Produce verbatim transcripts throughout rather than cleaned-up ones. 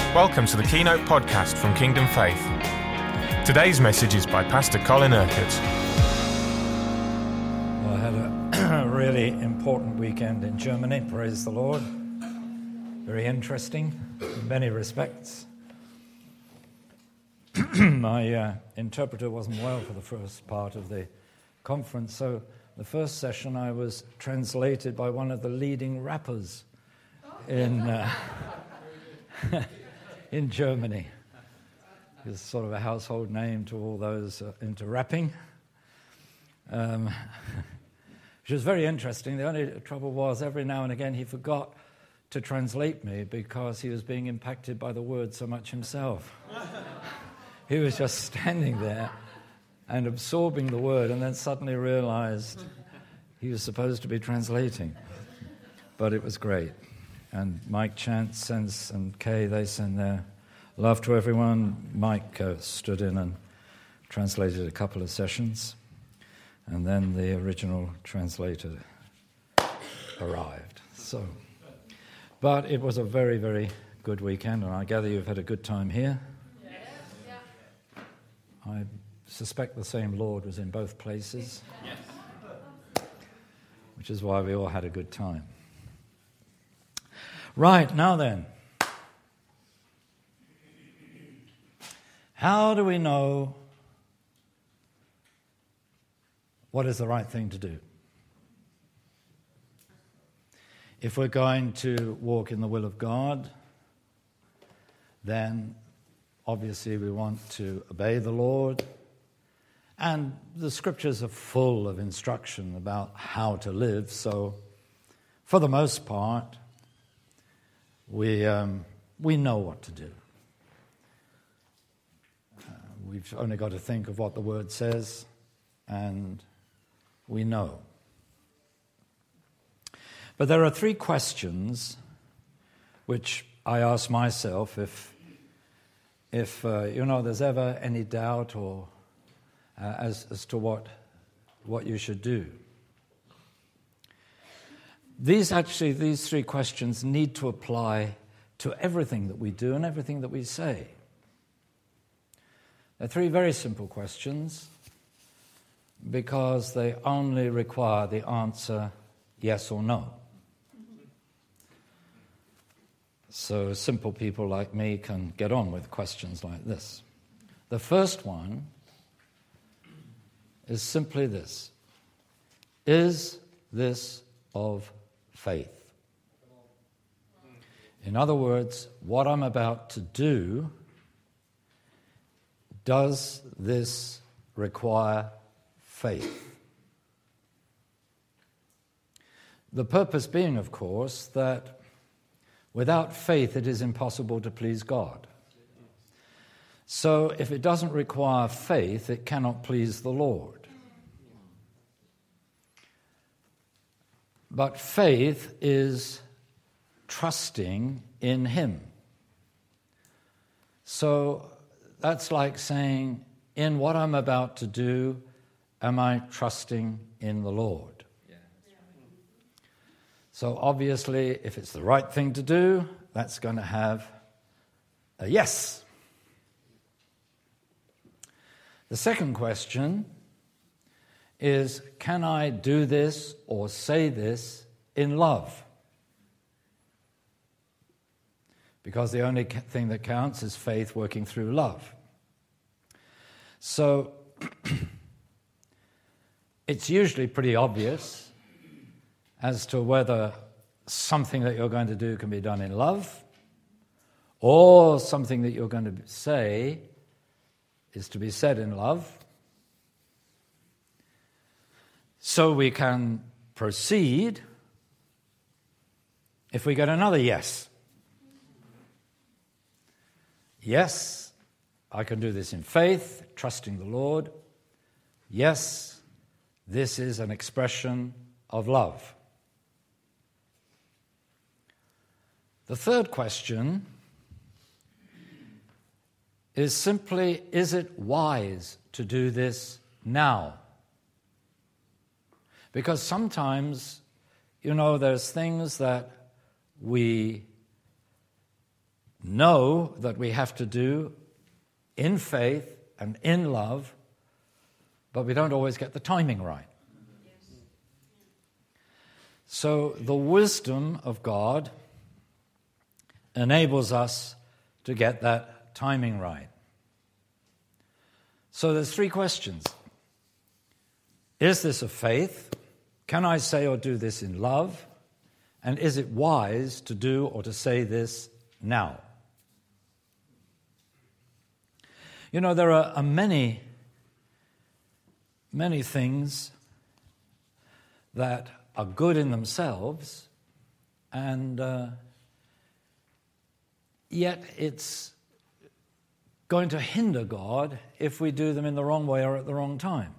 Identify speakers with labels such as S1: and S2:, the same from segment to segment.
S1: Welcome to the Keynote podcast from Kingdom Faith. Today's message is by Pastor Colin Urquhart.
S2: Well, I had a really important weekend in Germany, praise the Lord. Very interesting in many respects. My uh, interpreter wasn't well for the first part of the conference, so the first session I was translated by one of the leading rappers in uh, in Germany. He's sort of a household name to all those uh, into rapping, um, which was very interesting. The only trouble was every now and again he forgot to translate me because he was being impacted by the word so much himself. He was just standing there and absorbing the word, and then suddenly realized he was supposed to be translating. But it was great. And Mike Chance sends, and Kay, they send their love to everyone. Mike uh, stood in and translated a couple of sessions, and then the original translator arrived. So, but it was a very, very good weekend, and I gather you've had a good time here. Yes. Yeah. I suspect the same Lord was in both places, yes. Which is why we all had a good time. Right, now then, how do we know what is the right thing to do? If we're going to walk in the will of God, then obviously we want to obey the Lord. And the scriptures are full of instruction about how to live, so for the most part, we um, we know what to do. Uh, we've only got to think of what the Word says, and we know. But there are three questions which I ask myself if, if uh, you know, there's ever any doubt or uh, as as to what what you should do. These actually, these three questions need to apply to everything that we do and everything that we say. They're three very simple questions because they only require the answer yes or no. So simple people like me can get on with questions like this. The first one is simply this: is this of faith? In other words, what I'm about to do, does this require faith? The purpose being, of course, that without faith it is impossible to please God. So if it doesn't require faith, it cannot please the Lord. But faith is trusting in Him. So that's like saying, in what I'm about to do, am I trusting in the Lord? Yeah. So obviously, if it's the right thing to do, that's going to have a yes. The second question is, can I do this or say this in love? Because the only thing that counts is faith working through love. So it's usually pretty obvious as to whether something that you're going to do can be done in love, or something that you're going to say is to be said in love. So we can proceed if we get another yes. Yes, I can do this in faith, trusting the Lord. Yes, this is an expression of love. The third question is simply, is it wise to do this now? Because sometimes, you know, there's things that we know that we have to do in faith and in love, but we don't always get the timing right. So the wisdom of God enables us to get that timing right. So there's three questions. Is this of faith? Can I say or do this in love? And is it wise to do or to say this now? You know, there are many, many things that are good in themselves, and uh, yet it's going to hinder God if we do them in the wrong way or at the wrong time.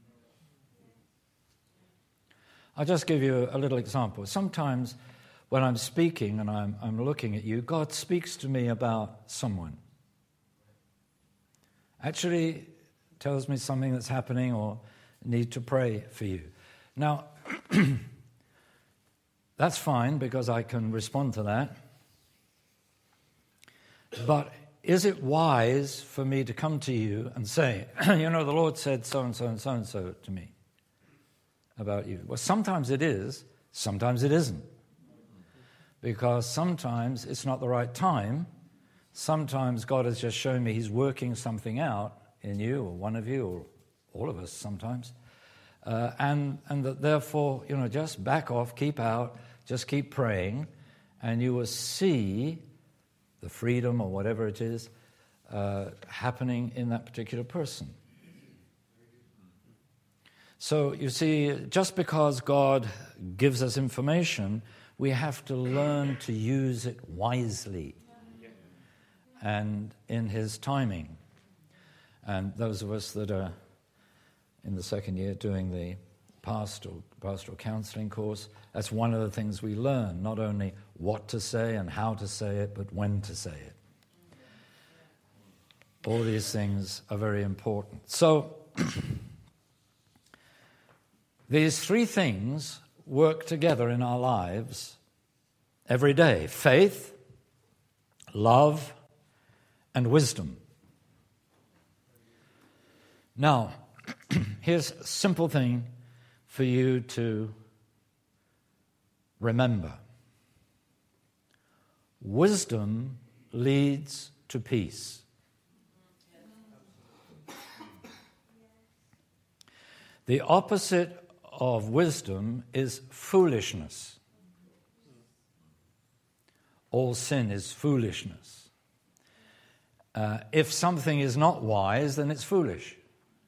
S2: I'll just give you a little example. Sometimes when I'm speaking and I'm, I'm looking at you, God speaks to me about someone. Actually tells me something that's happening or need to pray for you. Now, that's fine because I can respond to that. But is it wise for me to come to you and say, you know, the Lord said so-and-so and so-and-so to me about you? Well, sometimes it is, sometimes it isn't. Because sometimes it's not the right time. Sometimes God has just shown me he's working something out in you or one of you or all of us sometimes. Uh, and and that therefore, you know, just back off, keep out, just keep praying, and you will see the freedom or whatever it is uh, happening in that particular person. So you see, just because God gives us information, we have to learn to use it wisely and in his timing. And those of us that are in the second year doing the pastoral, pastoral counseling course, that's one of the things we learn, not only what to say and how to say it, but when to say it. All these things are very important. So, these three things work together in our lives every day: faith, love, and wisdom. Now, here's a simple thing for you to remember. Wisdom leads to peace. The opposite of wisdom is foolishness. All sin is foolishness. Uh, if something is not wise, then it's foolish.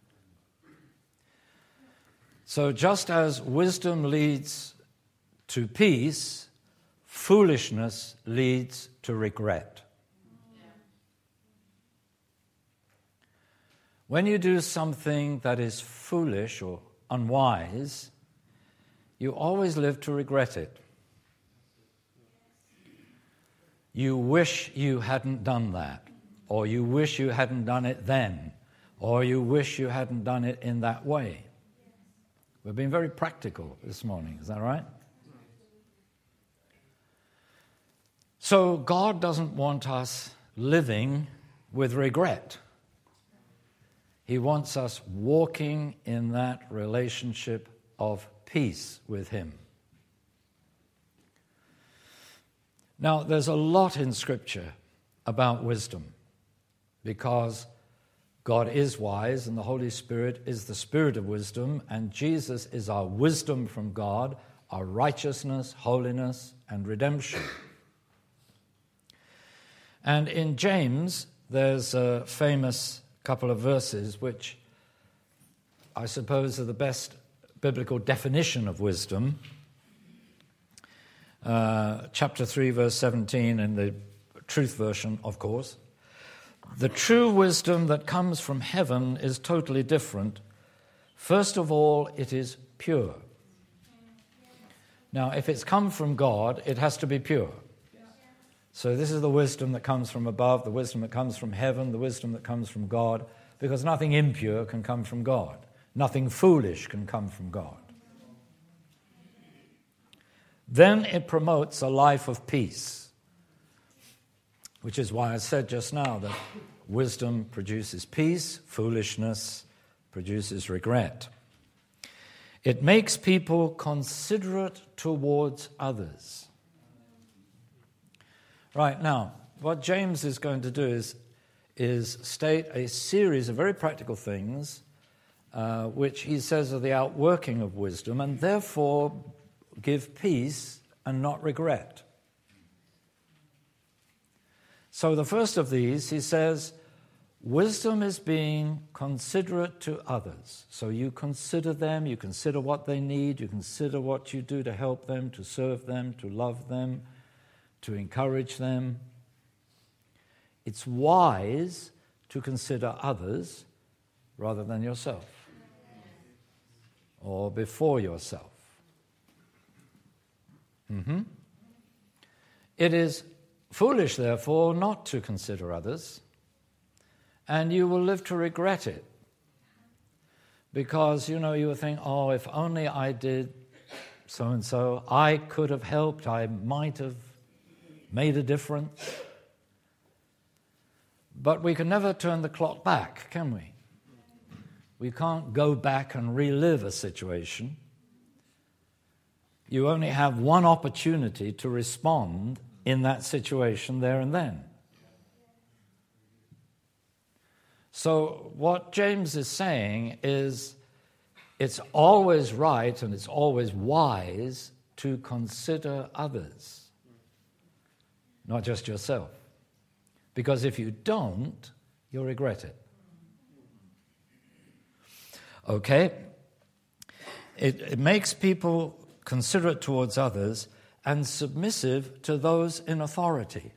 S2: So just as wisdom leads to peace, foolishness leads to regret. When you do something that is foolish or unwise, you always live to regret it. You wish you hadn't done that, or you wish you hadn't done it then, or you wish you hadn't done it in that way. We're being very practical this morning, is that right? So God doesn't want us living with regret. He wants us walking in that relationship of peace with him. Now, there's a lot in Scripture about wisdom because God is wise and the Holy Spirit is the Spirit of wisdom, and Jesus is our wisdom from God, our righteousness, holiness, and redemption. And in James, there's a famous couple of verses which I suppose are the best biblical definition of wisdom. Uh, chapter three, verse seventeen, in the Truth Version, of course. The true wisdom that comes from heaven is totally different. First of all, it is pure. Now, if it's come from God, it has to be pure. So this is the wisdom that comes from above, the wisdom that comes from heaven, the wisdom that comes from God, because nothing impure can come from God. Nothing foolish can come from God. Then it promotes a life of peace. Which is why I said just now that wisdom produces peace, foolishness produces regret. It makes people considerate towards others. Right, now, what James is going to do is, is state a series of very practical things uh, which he says are the outworking of wisdom and therefore give peace and not regret. So the first of these, he says, wisdom is being considerate to others. So you consider them, you consider what they need, you consider what you do to help them, to serve them, to love them, to encourage them. It's wise to consider others rather than yourself or before yourself. Mm-hmm. It is foolish, therefore, not to consider others, and you will live to regret it. Because, you know, you will think, oh, if only I did so-and-so, I could have helped, I might have made a difference. But we can never turn the clock back, can we? We can't go back and relive a situation. You only have one opportunity to respond in that situation there and then. So what James is saying is it's always right and it's always wise to consider others, not just yourself. Because if you don't, you'll regret it. Okay? It, it makes people considerate towards others and submissive to those in authority.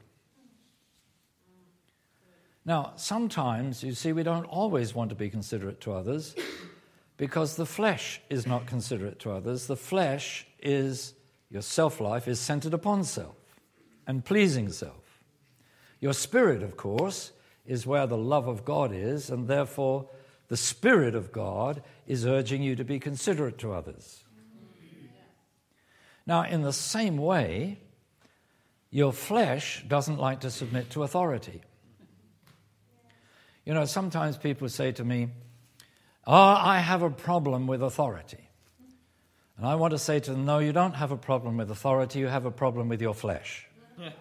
S2: Now, sometimes, you see, we don't always want to be considerate to others because the flesh is not considerate to others. The flesh is, your self-life is centered upon self and pleasing self. Your spirit, of course, is where the love of God is, and therefore the Spirit of God is urging you to be considerate to others. Now, in the same way, your flesh doesn't like to submit to authority. You know, sometimes people say to me, oh, I have a problem with authority. And I want to say to them, no, you don't have a problem with authority, you have a problem with your flesh. Yes.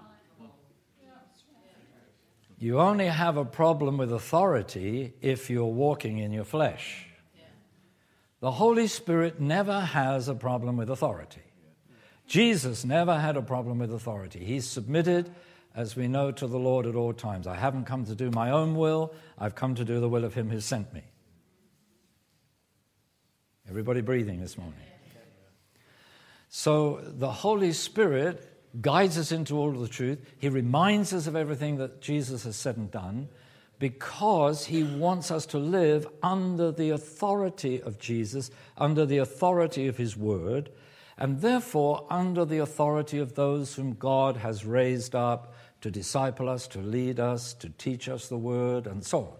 S2: You only have a problem with authority if you're walking in your flesh. The Holy Spirit never has a problem with authority. Jesus never had a problem with authority. He submitted, as we know, to the Lord at all times. I haven't come to do my own will. I've come to do the will of him who sent me. Everybody breathing this morning? So the Holy Spirit guides us into all of the truth. He reminds us of everything that Jesus has said and done because he wants us to live under the authority of Jesus, under the authority of his word, and therefore under the authority of those whom God has raised up to disciple us, to lead us, to teach us the word, and so on.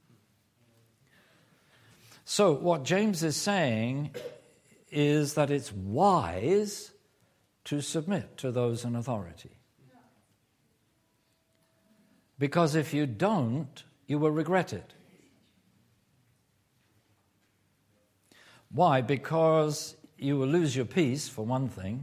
S2: So what James is saying is that it's wise to submit to those in authority. Because if you don't, you will regret it. Why? Because you will lose your peace, for one thing,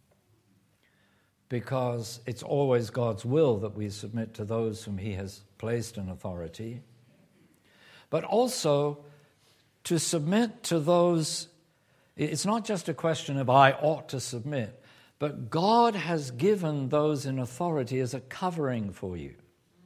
S2: because it's always God's will that we submit to those whom he has placed in authority, but also to submit to those. It's not just a question of I ought to submit, but God has given those in authority as a covering for you.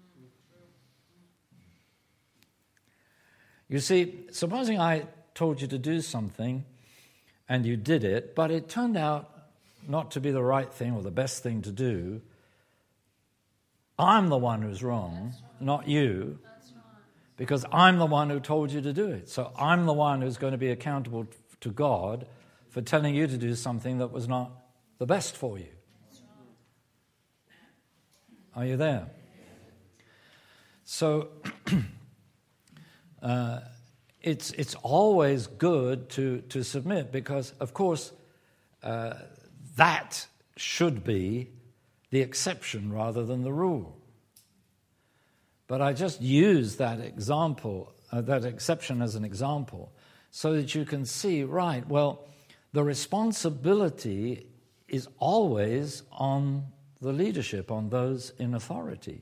S2: You see, supposing I told you to do something and you did it, but it turned out not to be the right thing or the best thing to do, I'm the one who's wrong, not you, because I'm the one who told you to do it. So I'm the one who's going to be accountable to God for telling you to do something that was not the best for you. Are you there? So uh, it's it's always good to, to submit because, of course, uh, that should be the exception rather than the rule. But I just use that example, uh, that exception as an example, so that you can see, right, well, the responsibility is always on the leadership, on those in authority.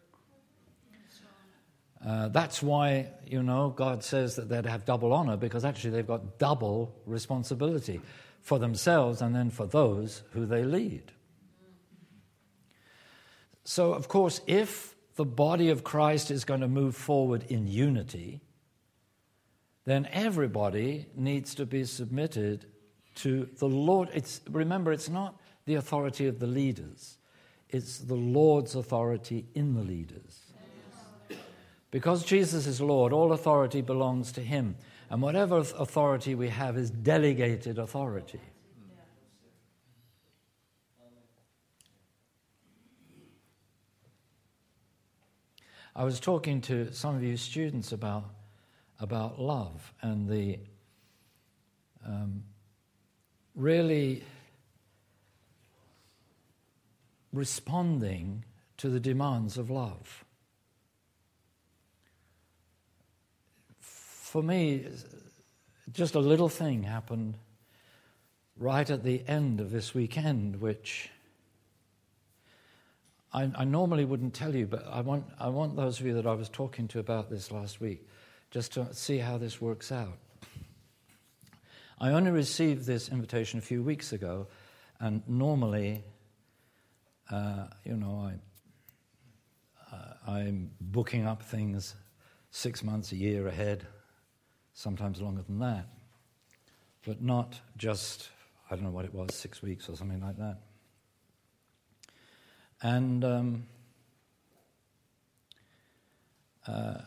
S2: Uh, that's why, you know, God says that they'd have double honor, because actually they've got double responsibility for themselves and then for those who they lead. So, of course, if the body of Christ is going to move forward in unity, then everybody needs to be submitted to the Lord. It's, remember, it's not the authority of the leaders. It's the Lord's authority in the leaders. Because Jesus is Lord, all authority belongs to him. And whatever authority we have is delegated authority. I was talking to some of you students about, about love and the um, really responding to the demands of love. For me, just a little thing happened right at the end of this weekend, which I, I normally wouldn't tell you, but I want, I want those of you that I was talking to about this last week just to see how this works out. I only received this invitation a few weeks ago, and normally, uh, you know, I, uh, I'm booking up things six months, a year ahead, sometimes longer than that, but not just, I don't know what it was, six weeks or something like that. And um, uh,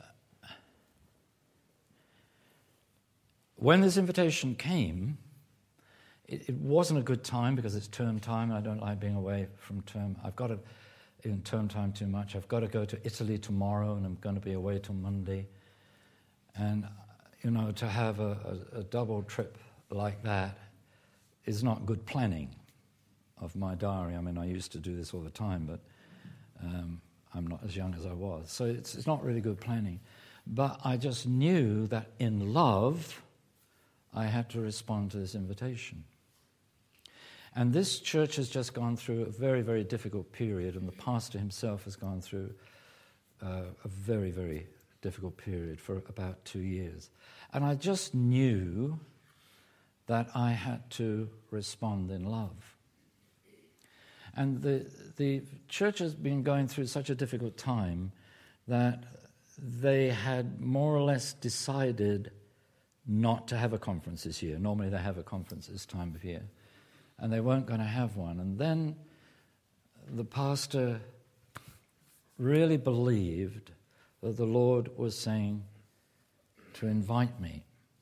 S2: when this invitation came, it, it wasn't a good time because it's term time. I don't like being away from term. I've got to, in term time too much. I've got to go to Italy tomorrow, and I'm going to be away till Monday. And, you know, to have a, a, a double trip like that is not good planning of my diary. I mean, I used to do this all the time, but um, I'm not as young as I was. So it's, it's not really good planning. But I just knew that in love, I had to respond to this invitation. And this church has just gone through a very, very difficult period, and the pastor himself has gone through uh, a very, very difficult period for about two years. And I just knew that I had to respond in love. And the the church has been going through such a difficult time that they had more or less decided not to have a conference this year. Normally they have a conference this time of year. And they weren't going to have one. And then the pastor really believed that the Lord was saying to invite me.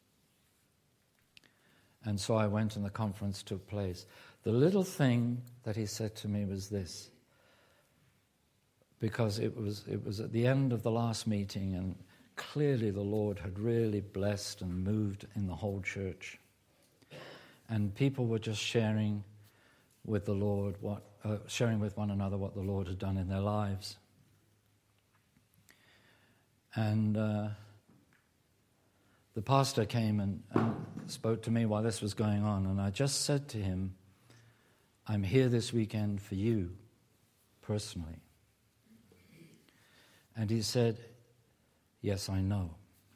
S2: And so I went and the conference took place. The little thing that he said to me was this, because it was it was at the end of the last meeting, and clearly the Lord had really blessed and moved in the whole church. And people were just sharing with the Lord, what uh, sharing with one another what the Lord had done in their lives. And uh, the pastor came and, and spoke to me while this was going on, and I just said to him, I'm here this weekend for you, personally. And he said, yes, I know.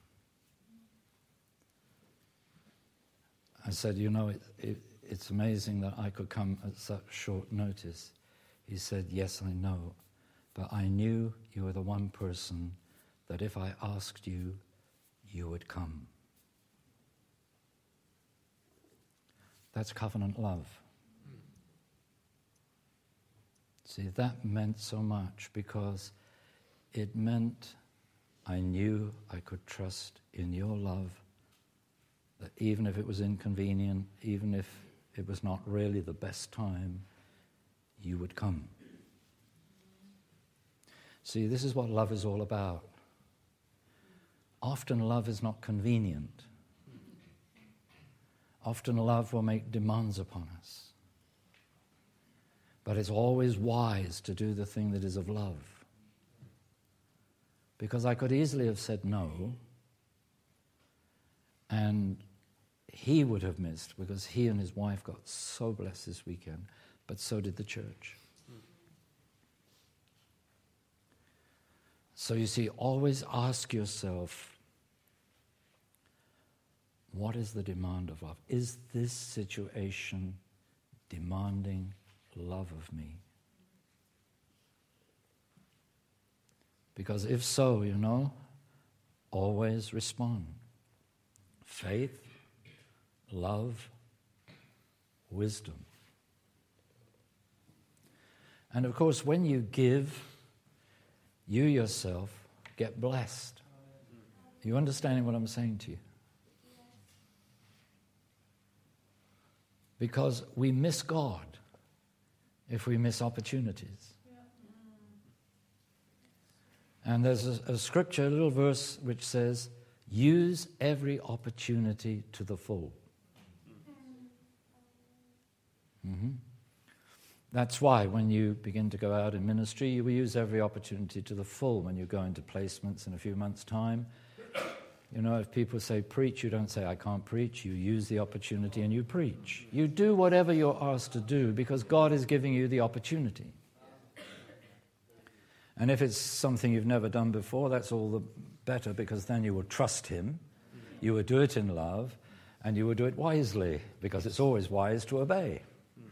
S2: I said, you know, it, it, it's amazing that I could come at such short notice. He said, yes, I know, but I knew you were the one person that if I asked you, you would come. That's covenant love. See, that meant so much because it meant I knew I could trust in your love, that even if it was inconvenient, even if it was not really the best time, you would come. See, this is what love is all about. Often love is not convenient. Often love will make demands upon us. But it's always wise to do the thing that is of love. because I could easily have said no, and he would have missed, because he and his wife got so blessed this weekend, but so did the church. So you see, always ask yourself, what is the demand of love? Is this situation demanding love of me? Because if so, you know, always respond. Faith, love, wisdom. And of course, when you give, you yourself get blessed. Are you understanding what I'm saying to you? Because we miss God if we miss opportunities. And there's a, a scripture, a little verse, which says, use every opportunity to the full. Mm-hmm. That's why when you begin to go out in ministry, you will use every opportunity to the full. When you go into placements in a few months' time, you know, if people say preach, you don't say, I can't preach. You use the opportunity and you preach. You do whatever you're asked to do because God is giving you the opportunity. And if it's something you've never done before, that's all the better, because then you will trust him, you will do it in love, and you will do it wisely, because it's always wise to obey.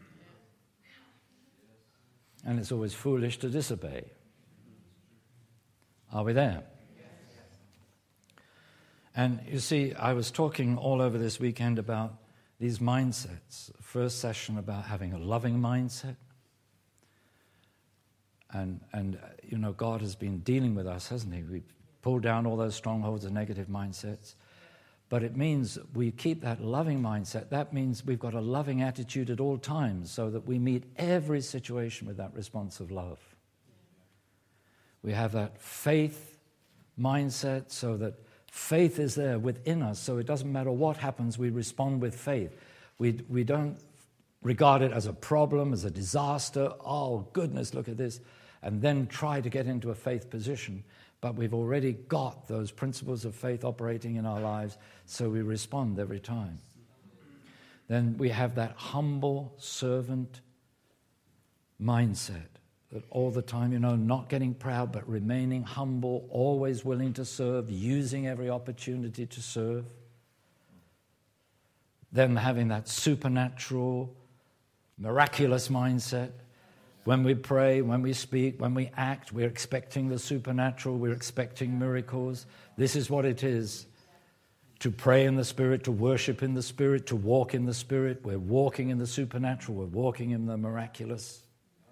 S2: And it's always foolish to disobey. Are we there? And you see, I was talking all over this weekend about these mindsets. First session about having a loving mindset. And, and you know, God has been dealing with us, hasn't he? We've pulled down all those strongholds of negative mindsets. But it means we keep that loving mindset. That means we've got a loving attitude at all times so that we meet every situation with that response of love. We have that faith mindset so that faith is there within us, so it doesn't matter what happens, we respond with faith. We, we don't regard it as a problem, as a disaster. Oh, goodness, look at this. And then try to get into a faith position. But we've already got those principles of faith operating in our lives, so we respond every time. Then we have that humble servant mindset. That all the time, you know, not getting proud, but remaining humble, always willing to serve, using every opportunity to serve. Then having that supernatural, miraculous mindset. When we pray, when we speak, when we act, we're expecting the supernatural, we're expecting miracles. This is what it is to pray in the Spirit, to worship in the Spirit, to walk in the Spirit. We're walking in the supernatural, we're walking in the miraculous.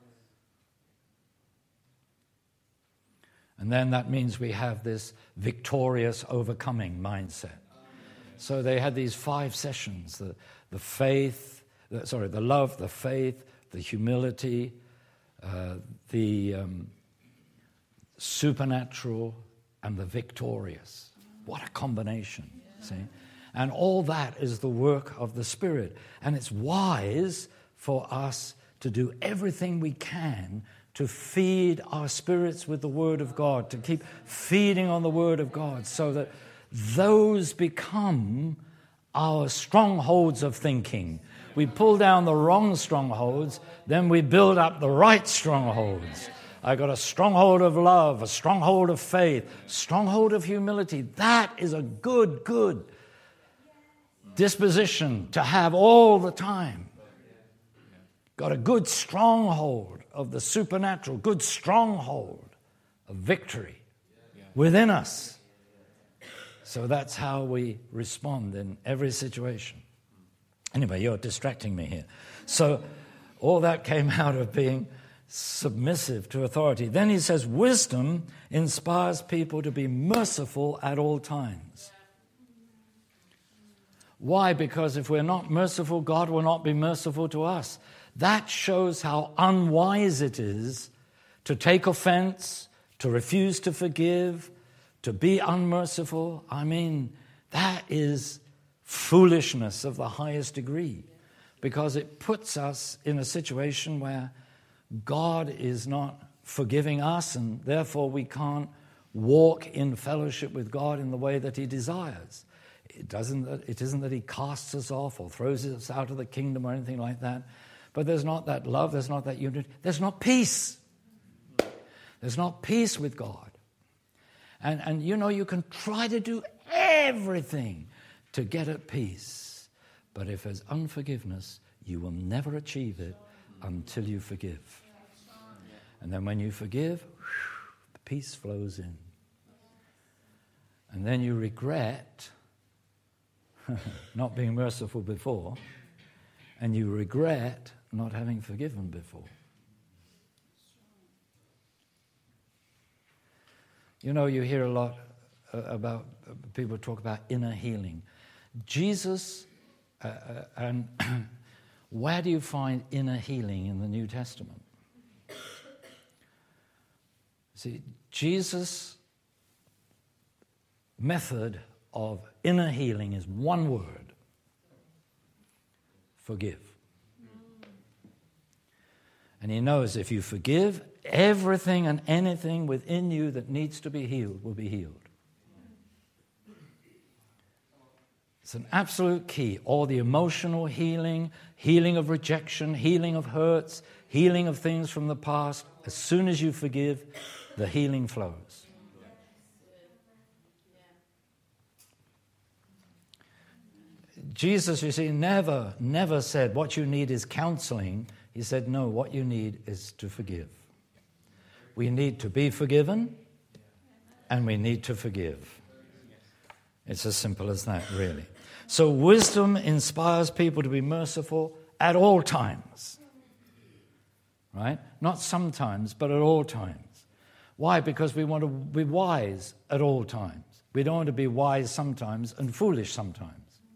S2: And then that means we have this victorious, overcoming mindset. So they had these five sessions, the, the faith, the, sorry, the love, the faith, the humility, uh, the um, supernatural, and the victorious. What a combination, see? And all that is the work of the Spirit. And it's wise for us to do everything we can to feed our spirits with the Word of God, to keep feeding on the Word of God so that those become our strongholds of thinking. We pull down the wrong strongholds, then we build up the right strongholds. I got a stronghold of love, a stronghold of faith, stronghold of humility. That is a good, good disposition to have all the time. Got a good stronghold of the supernatural, good stronghold of victory within us. So that's how we respond in every situation. Anyway, you're distracting me here. So all that came out of being submissive to authority. Then he says, wisdom inspires people to be merciful at all times. Why? Because if we're not merciful, God will not be merciful to us. That shows how unwise it is to take offense, to refuse to forgive, to be unmerciful. I mean, that is foolishness of the highest degree, because it puts us in a situation where God is not forgiving us, and therefore we can't walk in fellowship with God in the way that he desires. It doesn't, it isn't that he casts us off or throws us out of the kingdom or anything like that. But there's not that love, there's not that unity, there's not peace. There's not peace with God. And, and you know, you can try to do everything to get at peace. But if there's unforgiveness, you will never achieve it until you forgive. And then when you forgive, whew, peace flows in. And then you regret not being merciful before, and you regret not having forgiven before. You know, you hear a lot uh, about, uh, people talk about inner healing. Jesus, uh, uh, and where do you find inner healing in the New Testament? See, Jesus' method of inner healing is one word: forgive. And he knows if you forgive, everything and anything within you that needs to be healed will be healed. It's an absolute key. All the emotional healing, healing of rejection, healing of hurts, healing of things from the past. As soon as you forgive, the healing flows. Jesus, you see, never, never said what you need is counseling. He said, no, what you need is to forgive. We need to be forgiven, and we need to forgive. It's as simple as that, really. So wisdom inspires people to be merciful at all times. Right? Not sometimes, but at all times. Why? Because we want to be wise at all times. We don't want to be wise sometimes and foolish sometimes.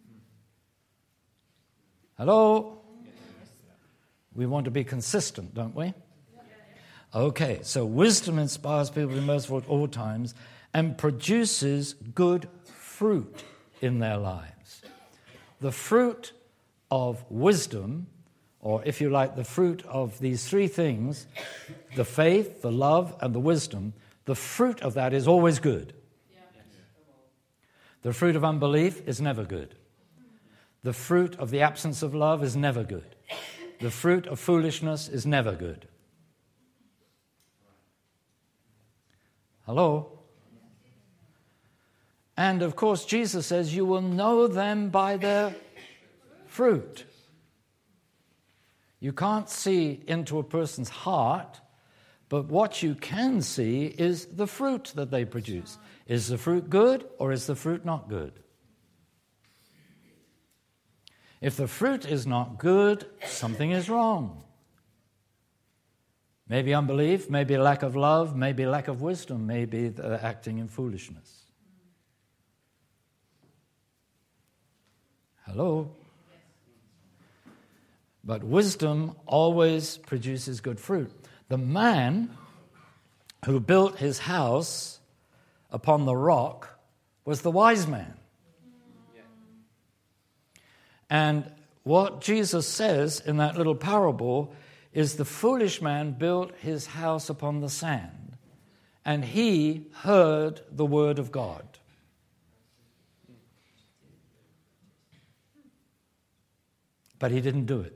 S2: Hello? We want to be consistent, don't we? Okay, so wisdom inspires people to be merciful at all times and produces good fruit in their lives. The fruit of wisdom, or if you like, the fruit of these three things, the faith, the love, and the wisdom, the fruit of that is always good. The fruit of unbelief is never good. The fruit of the absence of love is never good. The fruit of foolishness is never good. Hello? And of course, Jesus says, you will know them by their fruit. You can't see into a person's heart, but what you can see is the fruit that they produce. Is the fruit good or is the fruit not good? If the fruit is not good, something is wrong. Maybe unbelief, maybe a lack of love, maybe a lack of wisdom, maybe the acting in foolishness. Hello? But wisdom always produces good fruit. The man who built his house upon the rock was the wise man. And what Jesus says in that little parable is the foolish man built his house upon the sand, and he heard the word of God. But he didn't do it.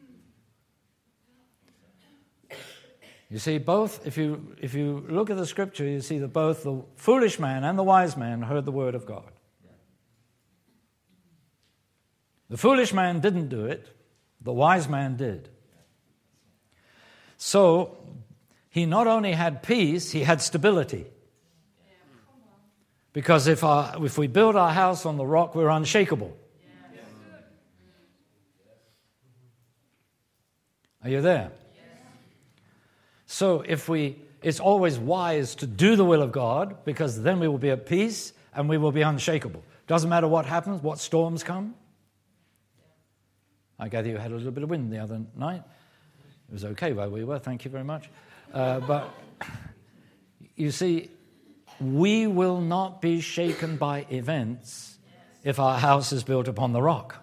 S2: You see, both, if you if you look at the scripture, you see that both the foolish man and the wise man heard the word of God. The foolish man didn't do it. The wise man did. So, he not only had peace, he had stability. Because if our, if we build our house on the rock, we're unshakable. Are you there? So if we, it's always wise to do the will of God, because then we will be at peace and we will be unshakable. Doesn't matter what happens, what storms come. I gather you had a little bit of wind the other night. It was okay where we were, thank you very much. Uh, but you see, we will not be shaken by events if our house is built upon the rock.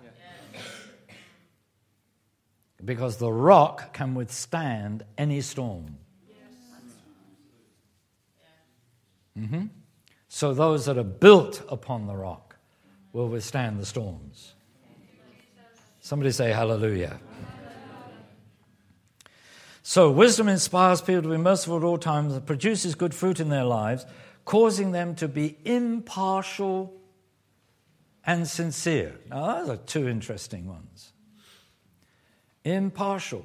S2: Because the rock can withstand any storm. Mm-hmm. So those that are built upon the rock will withstand the storms. Somebody say hallelujah. So wisdom inspires people to be merciful at all times and produces good fruit in their lives, causing them to be impartial and sincere. Now, those are two interesting ones. Impartial.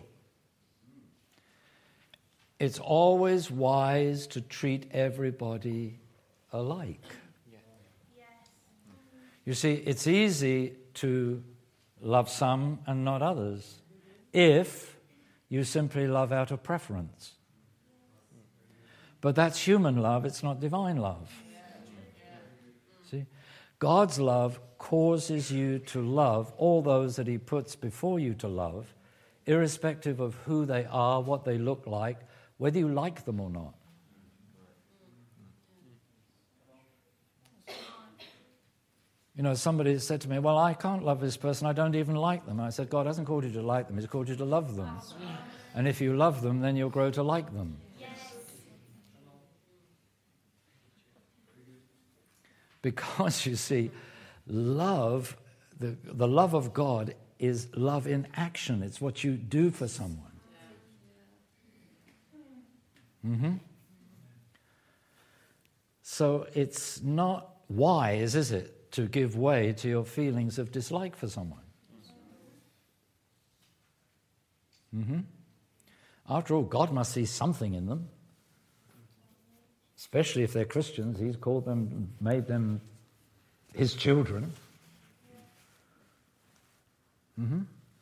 S2: It's always wise to treat everybody alike. You see, it's easy to love some and not others if you simply love out of preference. But that's human love, it's not divine love. See? God's love causes you to love all those that he puts before you to love, irrespective of who they are, what they look like, whether you like them or not. You know, somebody said to me, well, I can't love this person, I don't even like them. I said, God hasn't called you to like them, he's called you to love them. And if you love them, then you'll grow to like them. Because, you see, love, the, the love of God is love in action. It's what you do for someone. Mm-hmm. So it's not wise, is it, to give way to your feelings of dislike for someone. Mm-hmm. After all, God must see something in them. Especially if they're Christians. He's called them, made them his children. Mm-hmm.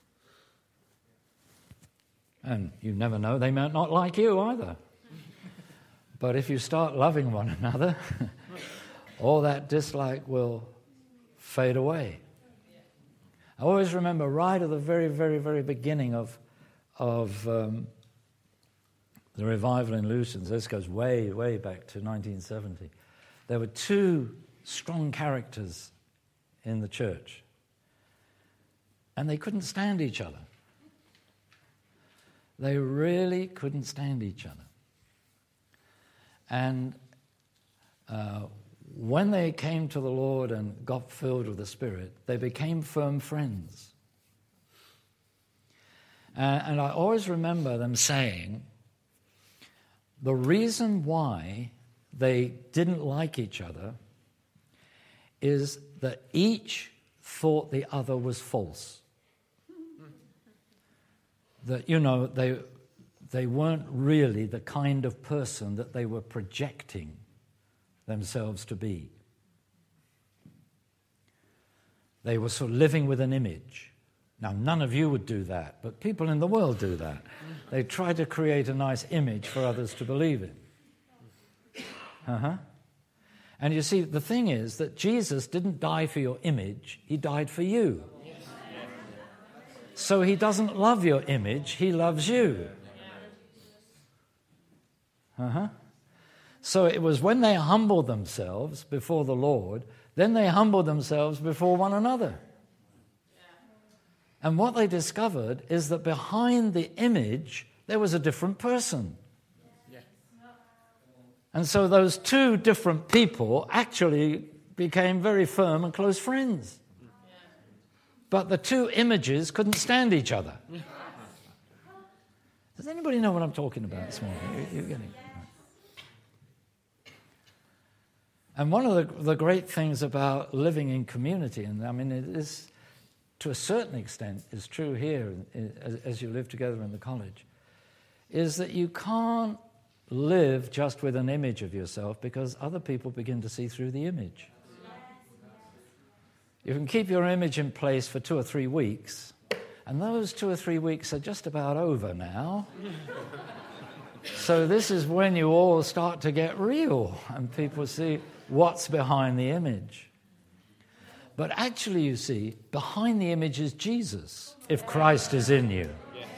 S2: And you never know, they might not like you either. But if you start loving one another, all that dislike will fade away. I always remember right at the very, very, very beginning of, of um, the revival in Lutherans, this goes way, way back to nineteen seventy, there were two strong characters in the church, and they couldn't stand each other. They really couldn't stand each other. And uh, when they came to the Lord and got filled with the Spirit, they became firm friends. Uh, and I always remember them saying, the reason why they didn't like each other is that each thought the other was false. That, you know, they they weren't really the kind of person that they were projecting themselves to be. They were sort of living with an image. Now, none of you would do that, but people in the world do that. They try to create a nice image for others to believe in. Uh-huh. And you see, the thing is that Jesus didn't die for your image, he died for you. So he doesn't love your image, he loves you. Uh-huh. So it was when they humbled themselves before the Lord, then they humbled themselves before one another. And what they discovered is that behind the image, there was a different person. And so those two different people actually became very firm and close friends. But the two images couldn't stand each other. Does anybody know what I'm talking about this morning? You're getting it. And one of the, the great things about living in community, and I mean it is to a certain extent is true here as, as you live together in the college, is that you can't live just with an image of yourself because other people begin to see through the image. You can keep your image in place for two or three weeks, and those two or three weeks are just about over now. So this is when you all start to get real, and people see what's behind the image. But actually, you see, behind the image is Jesus, if Christ is in you.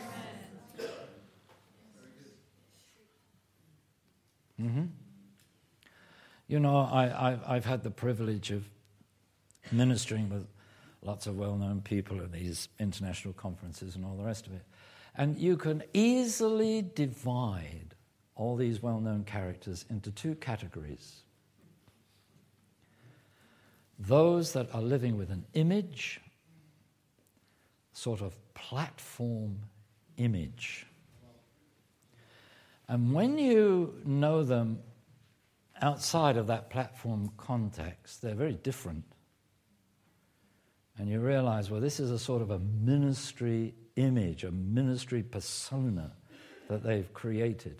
S2: Mm-hmm. You know, I, I've, I've had the privilege of ministering with lots of well-known people at these international conferences and all the rest of it. And you can easily divide all these well-known characters into two categories. those that are living with an image, sort of platform image. And when you know them outside of that platform context, they're very different. And you realize, well, this is a sort of a ministry image, a ministry persona that they've created.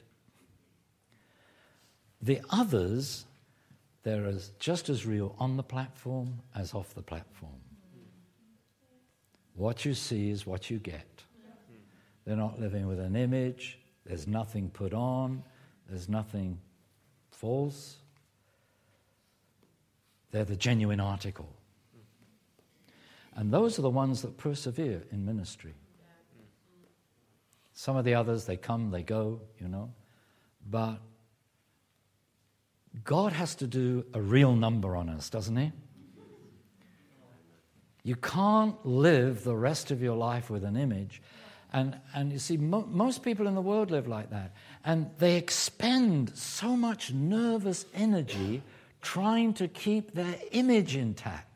S2: The others, they're as, just as real on the platform as off the platform. What you see is what you get. They're not living with an image. There's nothing put on. There's nothing false. They're the genuine article. And those are the ones that persevere in ministry. Some of the others, they come, they go, you know. But God has to do a real number on us, doesn't he? You can't live the rest of your life with an image. And, and you see, mo- most people in the world live like that. And they expend so much nervous energy trying to keep their image intact.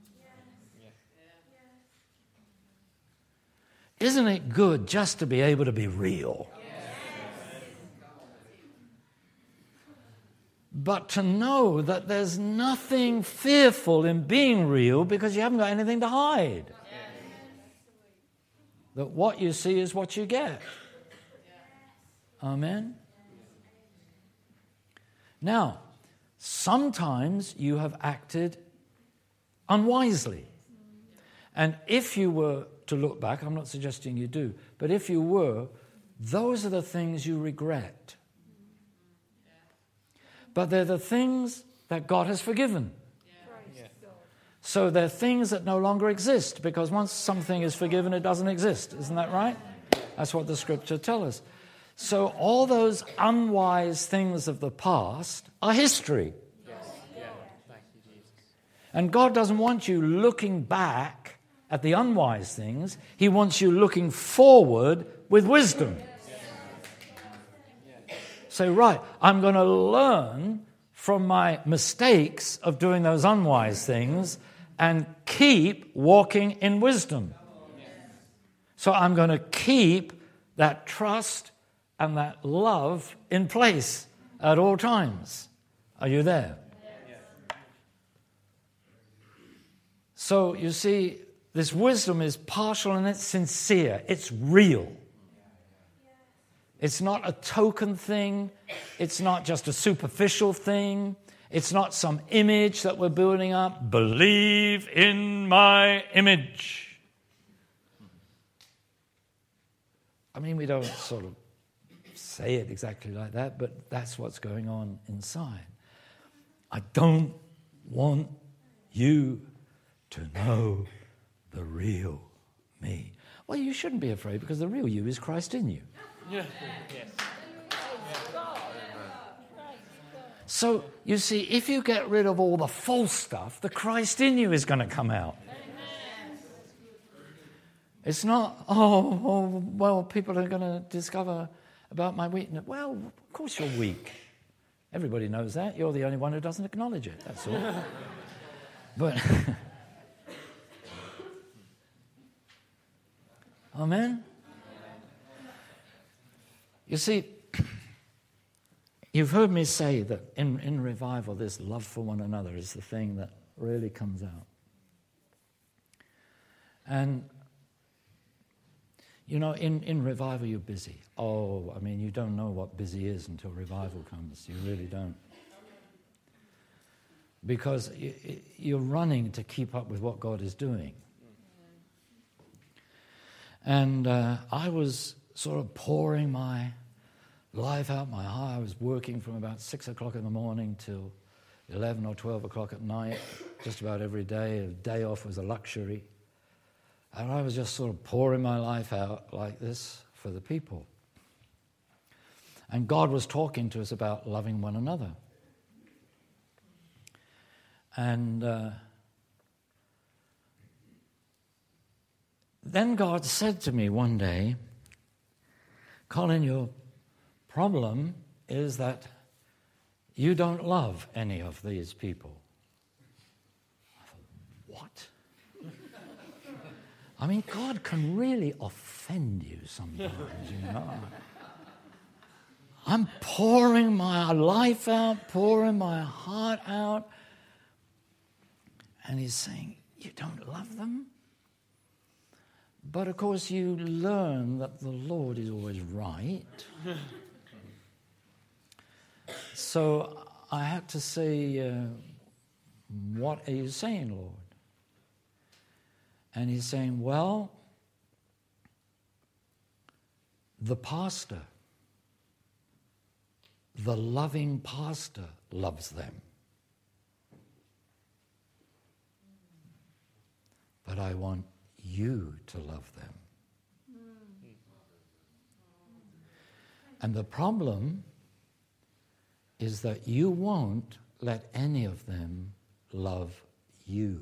S2: Isn't it good just to be able to be real? But to know that there's nothing fearful in being real because you haven't got anything to hide. That what you see is what you get. Amen? Now, sometimes you have acted unwisely. And if you were to look back, I'm not suggesting you do, but if you were, those are the things you regret. But they're the things that God has forgiven. Yeah. So they're things that no longer exist, because once something is forgiven, it doesn't exist. Isn't that right? That's what the scripture tells us. So all those unwise things of the past are history. Yes. Yeah. Thank you, Jesus. And God doesn't want you looking back at the unwise things. He wants you looking forward with wisdom. Say, right, I'm going to learn from my mistakes of doing those unwise things and keep walking in wisdom. So I'm going to keep that trust and that love in place at all times. Are you there? So you see, this wisdom is partial and it's sincere. It's real. It's not a token thing. It's not just a superficial thing. It's not some image that we're building up. Believe in my image. I mean, we don't sort of say it exactly like that, but that's what's going on inside. I don't want you to know the real me. Well, you shouldn't be afraid, because the real you is Christ in you. Yeah. Yes. So, you see, if you get rid of all the false stuff, the Christ in you is going to come out. It's not, oh, oh, well, people are going to discover about my weakness. Well, of course you're weak. Everybody knows that. You're the only one who doesn't acknowledge it, that's all. But, amen? You see, you've heard me say that in, in revival, this love for one another is the thing that really comes out. And, you know, in, in revival, you're busy. Oh, I mean, you don't know what busy is until revival comes. You really don't. Because you, you're running to keep up with what God is doing. And uh, I was sort of pouring my life out, my heart. I was working from about six o'clock in the morning till eleven or twelve o'clock at night, just about every day. A day off was a luxury. And I was just sort of pouring my life out like this for the people. And God was talking to us about loving one another. And uh, then God said to me one day, Colin, your problem is that you don't love any of these people. I thought, what? I mean, God can really offend you sometimes, you know. I'm pouring my life out, pouring my heart out, and he's saying, you don't love them? But of course you learn that the Lord is always right. So I had to say, uh, what are you saying, Lord? And he's saying, well, the pastor, the loving pastor loves them. But I want you to love them. And the problem is that you won't let any of them love you.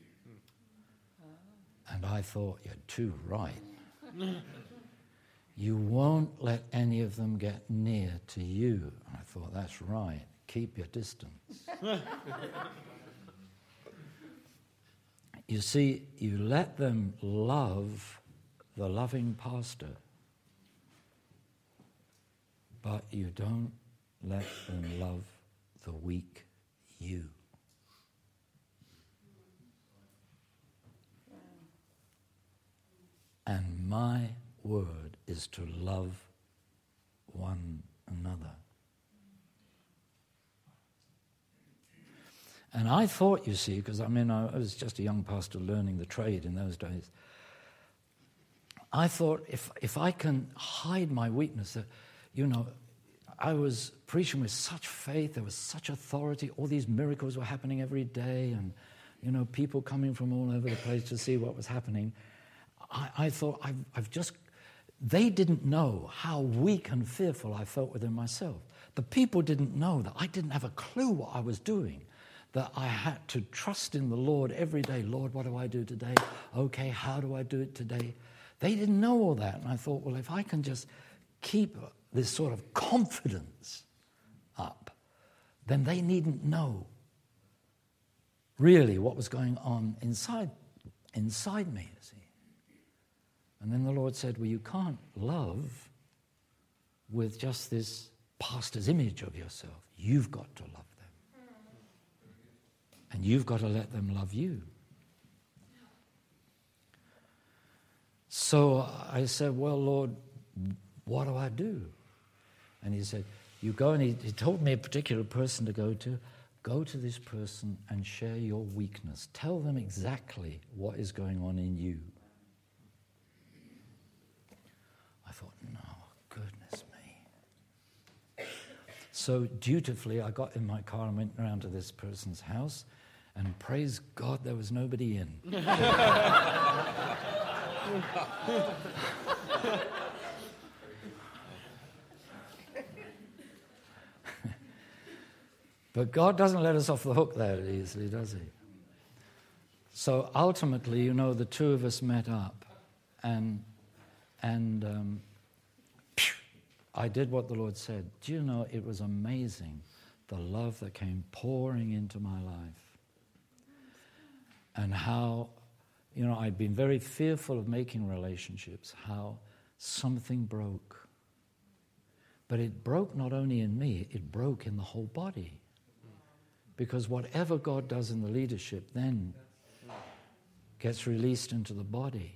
S2: And I thought, you're too right. You won't let any of them get near to you. And I thought, that's right. Keep your distance. You see, you let them love the loving pastor, but you don't let them love the weak you. And my word is to love one another. And I thought, you see, because I mean, I was just a young pastor learning the trade in those days. I thought, if if I can hide my weakness, that, you know, I was preaching with such faith, there was such authority, all these miracles were happening every day, and, you know, people coming from all over the place to see what was happening. I, I thought, I've, I've just, they didn't know how weak and fearful I felt within myself. The people didn't know that I didn't have a clue what I was doing, that I had to trust in the Lord every day. Lord, what do I do today? Okay, how do I do it today? They didn't know all that. And I thought, well, if I can just keep this sort of confidence up, then they needn't know really what was going on inside, inside me, you see. And then the Lord said, well, you can't love with just this pastor's image of yourself. You've got to love them. And you've got to let them love you. So I said, well, Lord, what do I do? And he said, you go, and he, he told me a particular person to go to. Go to this person and share your weakness. Tell them exactly what is going on in you. I thought, no, goodness me. So dutifully, I got in my car and went around to this person's house, and praise God, there was nobody in. But God doesn't let us off the hook that easily, does he? So ultimately, you know, the two of us met up, and and um, I did what the Lord said. Do you know, it was amazing, the love that came pouring into my life. And how, you know, I'd been very fearful of making relationships, how something broke. But it broke not only in me, it broke in the whole body. Because whatever God does in the leadership then gets released into the body.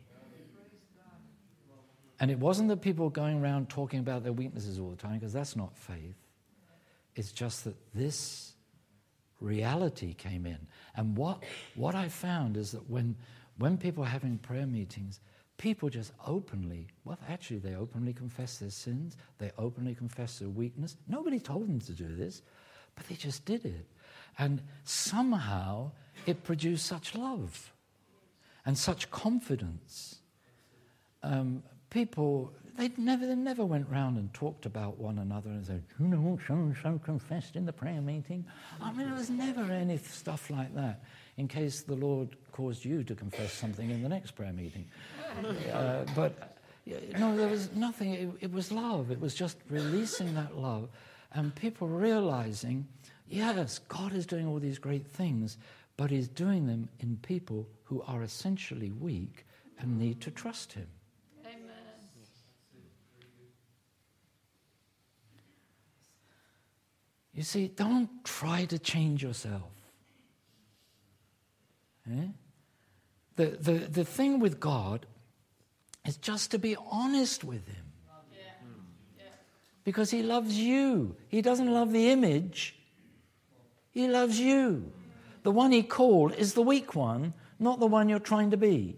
S2: And it wasn't that people were going around talking about their weaknesses all the time, because that's not faith. It's just that this reality came in. And what what I found is that when when people are having prayer meetings, people just openly, well, actually they openly confess their sins, they openly confess their weakness. Nobody told them to do this, but they just did it. And somehow it produced such love and such confidence. Um, people, they never, they never went round and talked about one another and said, you know, so-and-so confessed in the prayer meeting. I mean, there was never any stuff like that, in case the Lord caused you to confess something in the next prayer meeting. Uh, but, no, there was nothing. It, it was love. It was just releasing that love and people realizing, yes, God is doing all these great things, but he's doing them in people who are essentially weak and need to trust him.
S3: Amen.
S2: You see, don't try to change yourself. Eh? The, the, the thing with God is just to be honest with him.
S3: Yeah. Yeah.
S2: Because he loves you. He doesn't love the image. He loves you. The one he called is the weak one, not the one you're trying to be.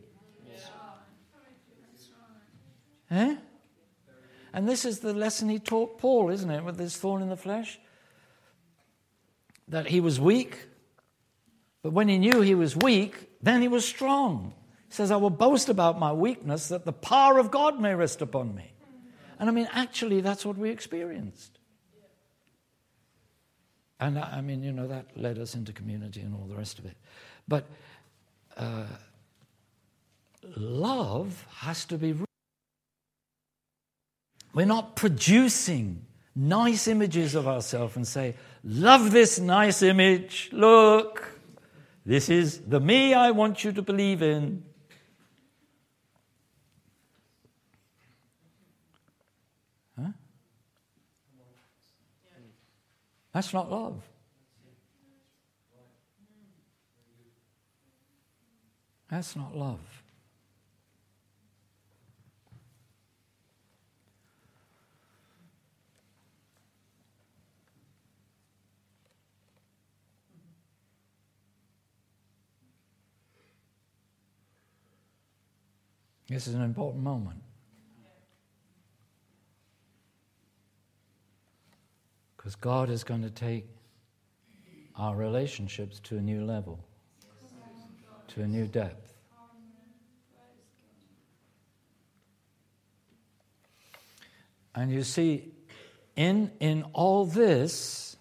S2: Yeah. Eh? And this is the lesson he taught Paul, isn't it, with this thorn in the flesh? That he was weak, but when he knew he was weak, then he was strong. He says, I will boast about my weakness that the power of God may rest upon me. And I mean, actually, that's what we experienced. And I mean, you know, that led us into community and all the rest of it. But uh, love has to be real. We're not producing nice images of ourselves and say, love this nice image, look, this is the me I want you to believe in. Huh? That's not love. That's not love. This is an important moment. Because God is going to take our relationships to a new level, to a new depth. And you see, in, in all this,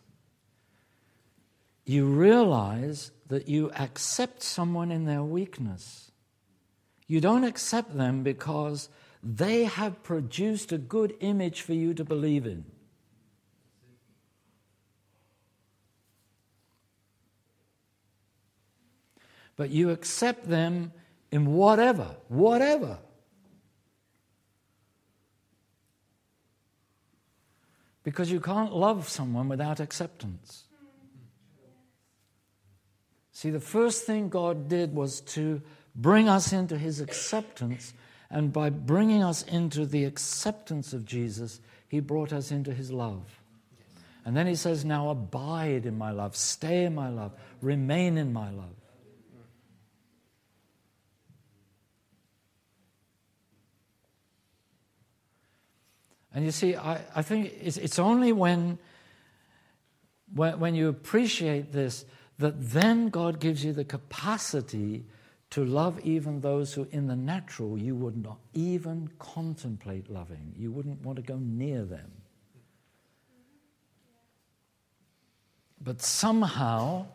S2: you realize that you accept someone in their weakness. You don't accept them because they have produced a good image for you to believe in. But you accept them in whatever, whatever. Because you can't love someone without acceptance. See, the first thing God did was to bring us into his acceptance, and by bringing us into the acceptance of Jesus, he brought us into his love. And then he says, now abide in my love, stay in my love, remain in my love. And you see, I, I think it's, it's only when, when, when you appreciate this that then God gives you the capacity to love even those who in the natural you would not even contemplate loving. You wouldn't want to go near them. But somehow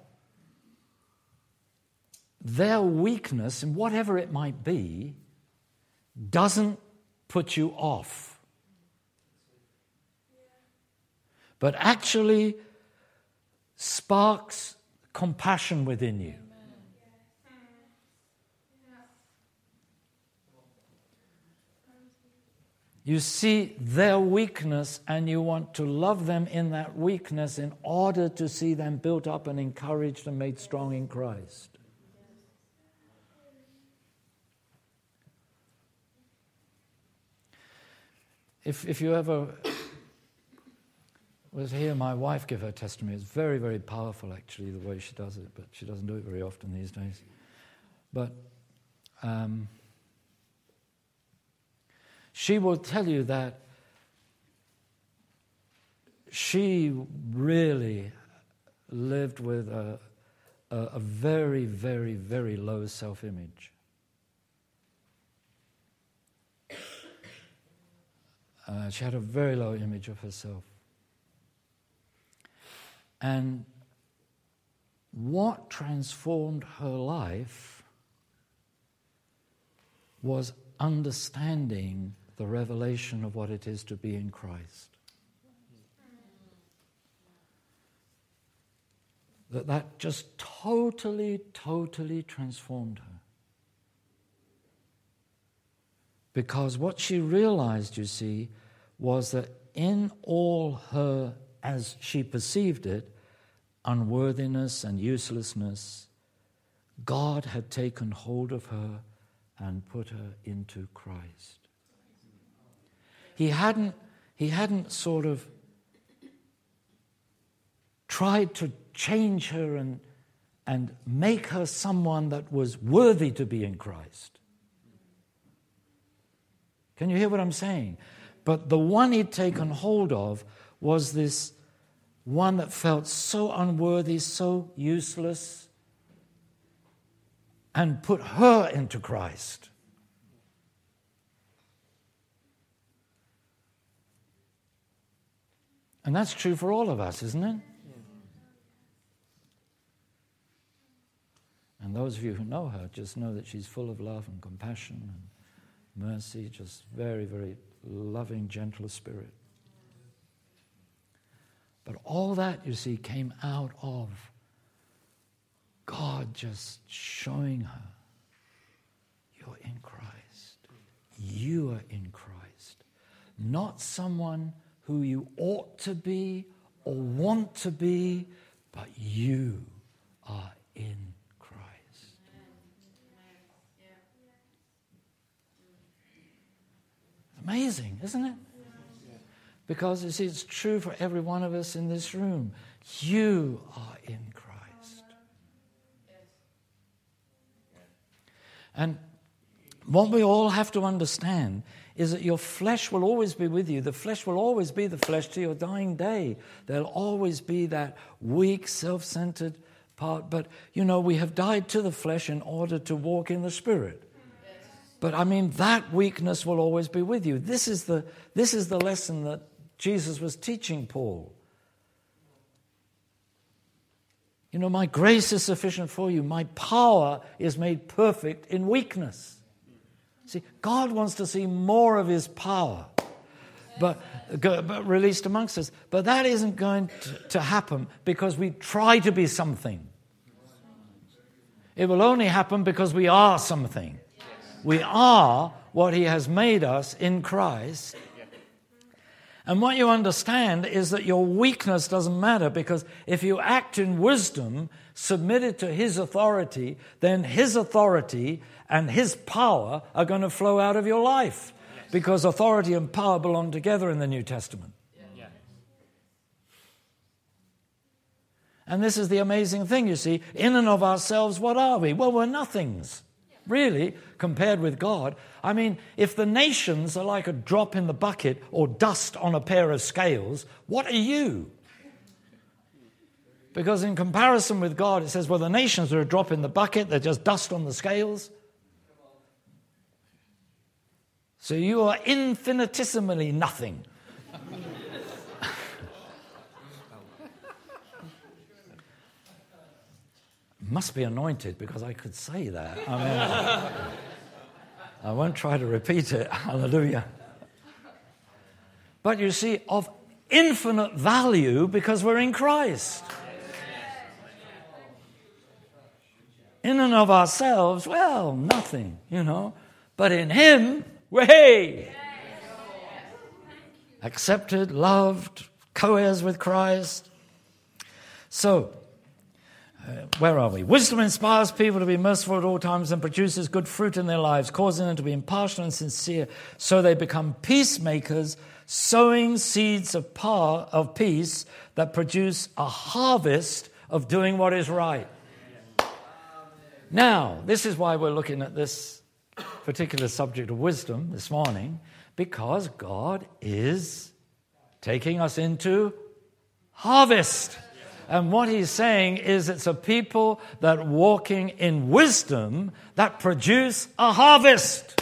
S2: their weakness, in whatever it might be, doesn't put you off. But actually sparks compassion within you. You see their weakness and you want to love them in that weakness in order to see them built up and encouraged and made strong in Christ. If, if you ever was hear my wife give her testimony, it's very, very powerful actually the way she does it, but she doesn't do it very often these days. But um, she will tell you that she really lived with a, a, a very, very, very low self-image. Uh, she had a very low image of herself. And what transformed her life was understanding the revelation of what it is to be in Christ. That that just totally, totally transformed her. Because what she realized, you see, was that in all her, as she perceived it, unworthiness and uselessness, God had taken hold of her and put her into Christ. He hadn't, he hadn't sort of tried to change her and, and make her someone that was worthy to be in Christ. Can you hear what I'm saying? But the one he'd taken hold of was this one that felt so unworthy, so useless, and put her into Christ. And that's true for all of us, isn't it? And those of you who know her just know that she's full of love and compassion and mercy, just very, very loving, gentle spirit. But all that, you see, came out of God just showing her, you're in Christ. You are in Christ. Not someone who you ought to be or want to be, but you are in Christ. Amazing, isn't it? Because you see, it's true for every one of us in this room. You are in Christ. And what we all have to understand is that your flesh will always be with you. The flesh will always be the flesh to your dying day. There'll always be that weak, self-centered part. But, you know, we have died to the flesh in order to walk in the Spirit. But, I mean, that weakness will always be with you. This is the, this is the lesson that Jesus was teaching Paul. You know, my grace is sufficient for you. My power is made perfect in weakness. See, God wants to see more of his power but, but released amongst us. But that isn't going to, to happen because we try to be something. It will only happen because we are something. We are what he has made us in Christ. And what you understand is that your weakness doesn't matter, because if you act in wisdom, submitted to his authority, then his authority and his power are going to flow out of your life. Because authority and power belong together in the New Testament. Yeah. And this is the amazing thing, you see. In and of ourselves, what are we? Well, we're nothings, really, compared with God. I mean, if the nations are like a drop in the bucket or dust on a pair of scales, what are you? Because in comparison with God, it says, well, the nations are a drop in the bucket, they're just dust on the scales. So you are infinitesimally nothing. Must be anointed, because I could say that. I mean, I won't try to repeat it. Hallelujah. But you see, of infinite value because we're in Christ. In and of ourselves, well, nothing, you know. But in him, way! Accepted, loved, co-heirs with Christ. So, Uh, where are we? Wisdom inspires people to be merciful at all times and produces good fruit in their lives, causing them to be impartial and sincere, so they become peacemakers, sowing seeds of power, of peace, that produce a harvest of doing what is right. Now, this is why we're looking at this particular subject of wisdom this morning, because God is taking us into harvest. And what he's saying is it's a people that walking in wisdom that produce a harvest.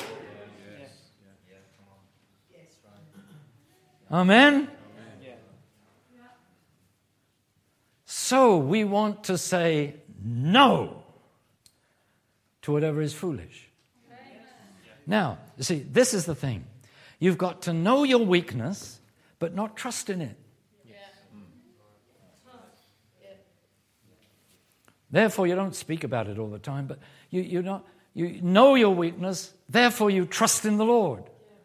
S2: Amen? So we want to say no to whatever is foolish. Now, you see, this is the thing. You've got to know your weakness, but not trust in it. Therefore, you don't speak about it all the time, but you, you, know, you know your weakness, therefore you trust in the Lord.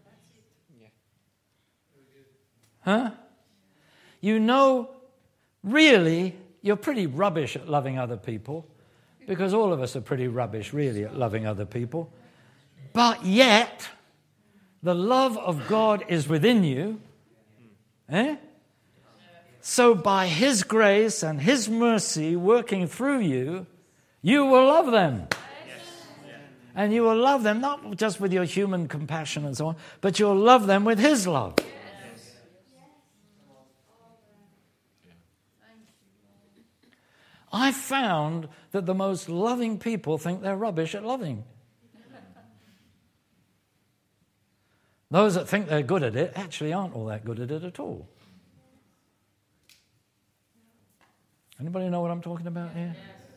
S2: Huh? You know, really, you're pretty rubbish at loving other people, because all of us are pretty rubbish, really, at loving other people. But yet, the love of God is within you. Eh? So by His grace and His mercy working through you, you will love them. And you will love them not just with your human compassion and so on, but you'll love them with His love. I found that the most loving people think they're rubbish at loving. Those that think they're good at it actually aren't all that good at it at all. Anybody know what I'm talking about here?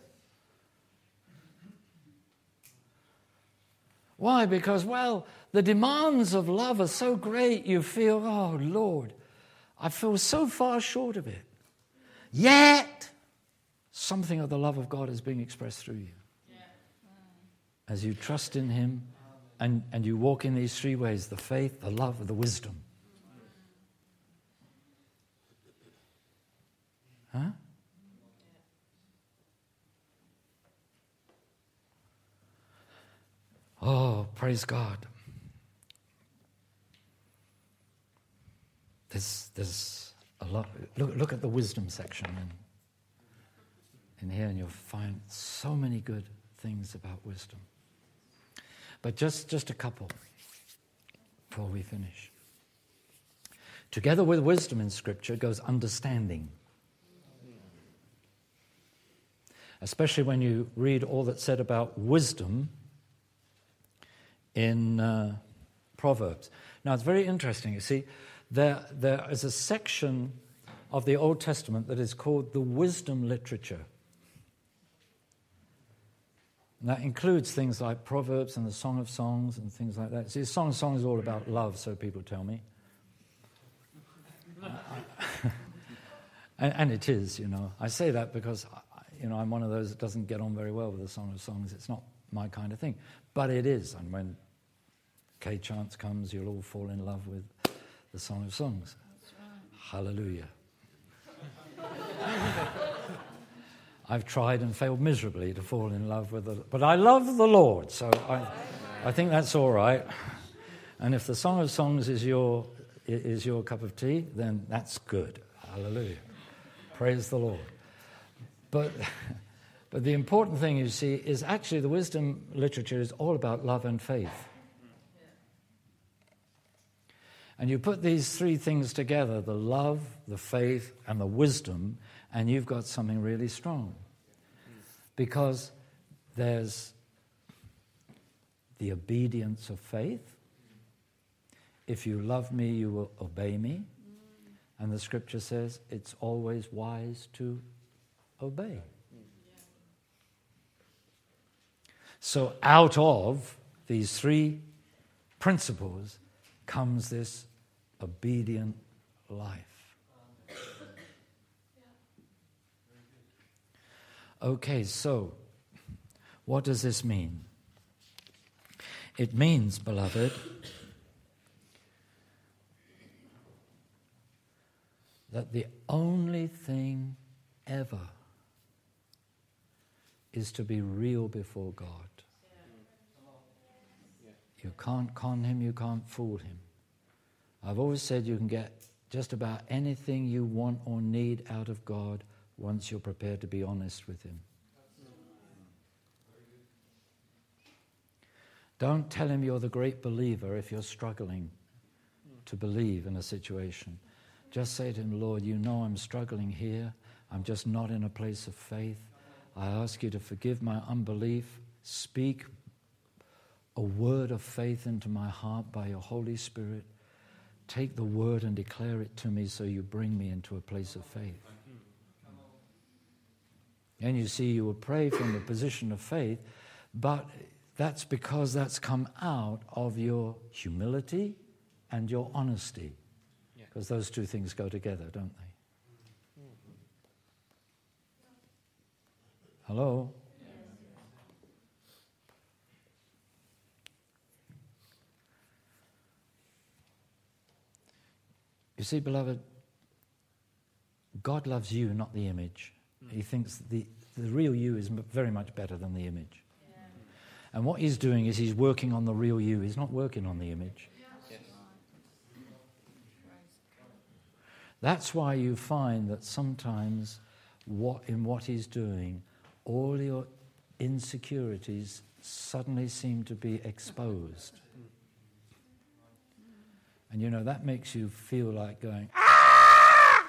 S2: Why? Because, well, the demands of love are so great, you feel, oh, Lord, I feel so far short of it. Yet, something of the love of God is being expressed through you. Yeah. As you trust in Him and, and you walk in these three ways, the faith, the love, and the wisdom. Huh? Oh, praise God. There's, there's a lot. Look, look at the wisdom section in in here, and you'll find so many good things about wisdom. But just, just a couple before we finish. Together with wisdom in Scripture goes understanding. Especially when you read all that's said about wisdom in uh, Proverbs. Now, it's very interesting. You see, there there is a section of the Old Testament that is called the wisdom literature. And that includes things like Proverbs and the Song of Songs and things like that. See, the Song of Songs is all about love, so people tell me. and, and it is, you know. I say that because, you know, I'm one of those that doesn't get on very well with the Song of Songs. It's not my kind of thing. But it is. And when K Chance comes, you'll all fall in love with the Song of Songs. Hallelujah. I've tried and failed miserably to fall in love with it. But I love the Lord, so I, I think that's all right. And if the Song of Songs is your, is your cup of tea, then that's good. Hallelujah. Praise the Lord. But, but the important thing, you see, is actually the wisdom literature is all about love and faith. And you put these three things together, the love, the faith, and the wisdom, and you've got something really strong. Because there's the obedience of faith. If you love me, you will obey me. And the Scripture says it's always wise to obey. So out of these three principles comes this obedient life. Okay, so what does this mean? It means, beloved, that the only thing ever is to be real before God. You can't con him, you can't fool him. I've always said you can get just about anything you want or need out of God once you're prepared to be honest with him. Don't tell him you're the great believer if you're struggling to believe in a situation. Just say to him, Lord, you know I'm struggling here. I'm just not in a place of faith. I ask you to forgive my unbelief. Speak a word of faith into my heart by your Holy Spirit. Take the word and declare it to me so you bring me into a place of faith. And you see, you will pray from the position of faith, but that's because that's come out of your humility and your honesty. Because those two things go together, don't they? Hello? You see, beloved, God loves you, not the image. He thinks the, the real you is very much better than the image. Yeah. And what he's doing is he's working on the real you. He's not working on the image. Yes. That's why you find that sometimes what in what he's doing, all your insecurities suddenly seem to be exposed. And you know, that makes you feel like going, ah!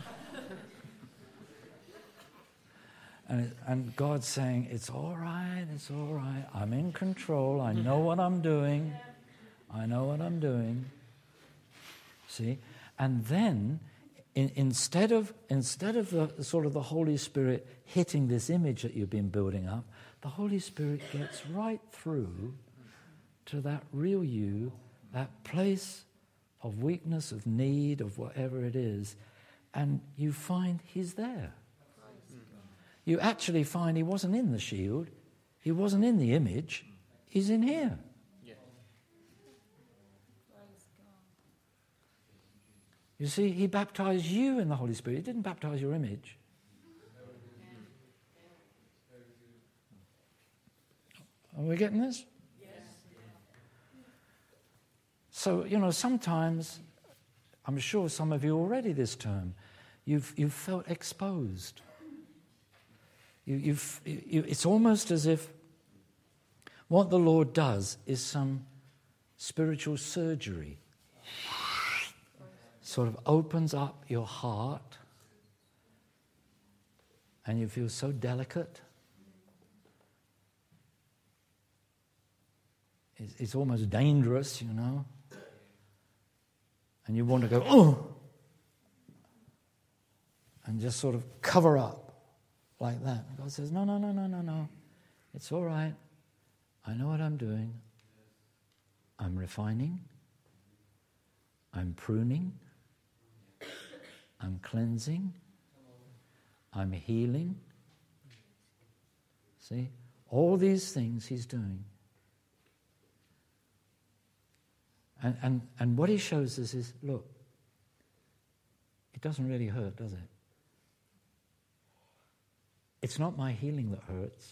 S2: and, it, and God's saying, it's all right, it's all right. I'm in control. I know what I'm doing. I know what I'm doing. See? And then, in, instead of instead of the sort of the Holy Spirit hitting this image that you've been building up, the Holy Spirit gets right through to that real you, that place of weakness, of need, of whatever it is, and you find he's there. You actually find he wasn't in the shield, he wasn't in the image, he's in here. You see, he baptized you in the Holy Spirit. He didn't baptize your image. Are we getting this? So, you know, sometimes, I'm sure some of you already this term, you've, you've felt exposed. You, you've, you, it's almost as if what the Lord does is some spiritual surgery. Sort of opens up your heart and you feel so delicate. It's, it's almost dangerous, you know. And you want to go, oh, and just sort of cover up like that. God says, no, no, no, no, no, no. It's all right. I know what I'm doing. I'm refining. I'm pruning. I'm cleansing. I'm healing. See? All these things he's doing. And, and and what he shows us is, look, it doesn't really hurt, does it? It's not my healing that hurts.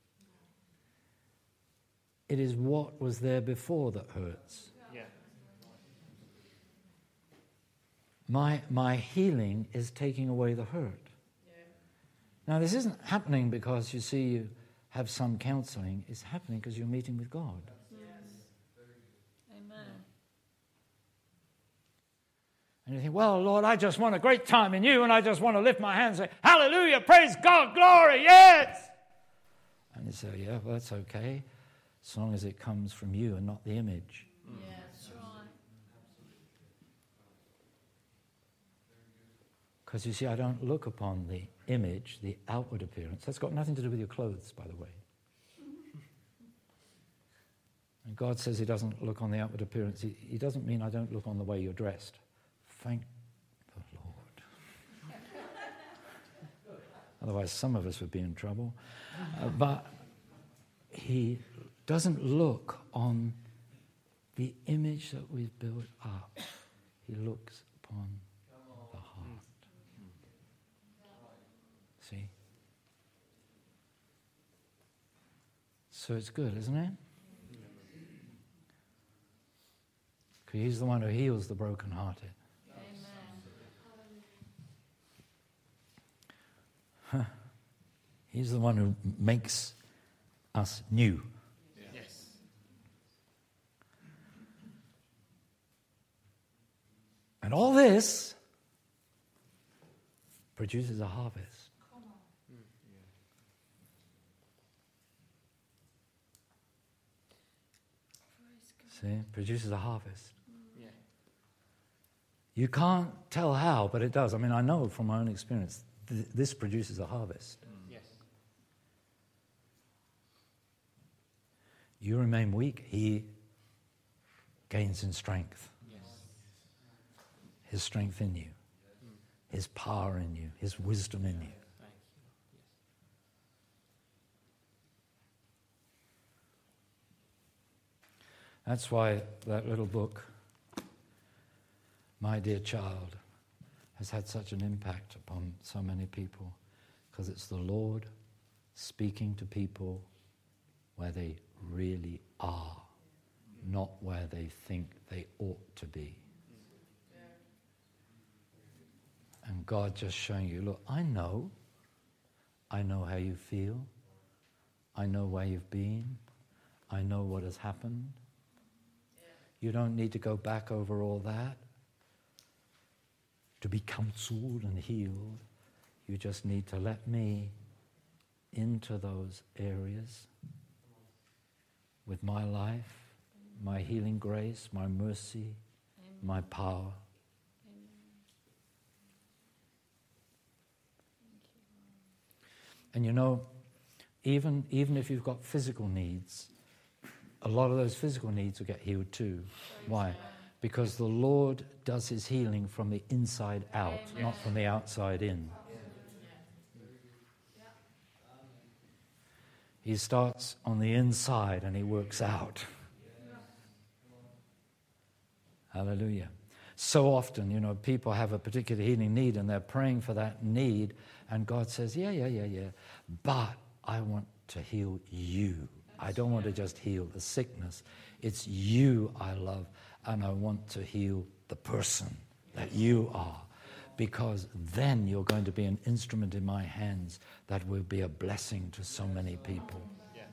S2: It is what was there before that hurts. Yeah. My, my healing is taking away the hurt. Yeah. Now, this isn't happening because you see you have some counseling. It's happening because you're meeting with God. And you think, well, Lord, I just want a great time in you, and I just want to lift my hands and say, hallelujah, praise God, glory, yes! And you say, yeah, well, that's okay, as long as it comes from you and not the image.
S3: Yeah, that's right.
S2: Because you see, I don't look upon the image, the outward appearance. That's got nothing to do with your clothes, by the way. And God says he doesn't look on the outward appearance. He, he doesn't mean I don't look on the way you're dressed. Thank the Lord. Otherwise, some of us would be in trouble. Uh, but he doesn't look on the image that we've built up. He looks upon the heart. See? So it's good, isn't it? Because he's the one who heals the brokenhearted. He's the one who makes us new.
S3: Yes.
S2: And all this produces a harvest. See, it produces a harvest.
S3: Yeah.
S2: You can't tell how, but it does. I mean, I know from my own experience, th- this produces a harvest.
S3: Yes.
S2: You remain weak, he gains in strength.
S3: Yes.
S2: His strength in you, his power in you, his wisdom in you. That's why that little book, My Dear Child, has had such an impact upon so many people, because it's the Lord speaking to people where they really are, not where they think they ought to be. And God just showing you, look, I know. I know how you feel. I know where you've been. I know what has happened. You don't need to go back over all that to be counseled and healed. You just need to let me into those areas with my life, my healing grace, my mercy, Amen. My power. Amen. And you know, even, even if you've got physical needs, a lot of those physical needs will get healed too. Why? Because the Lord does his healing from the inside out, Amen. Not from the outside in. He starts on the inside and he works out. Hallelujah. So often, you know, people have a particular healing need and they're praying for that need, and God says, yeah, yeah, yeah, yeah, but I want to heal you. I don't want to just heal the sickness. It's you I love, and I want to heal the person that you are, because then you're going to be an instrument in my hands that will be a blessing to so many people. Yeah.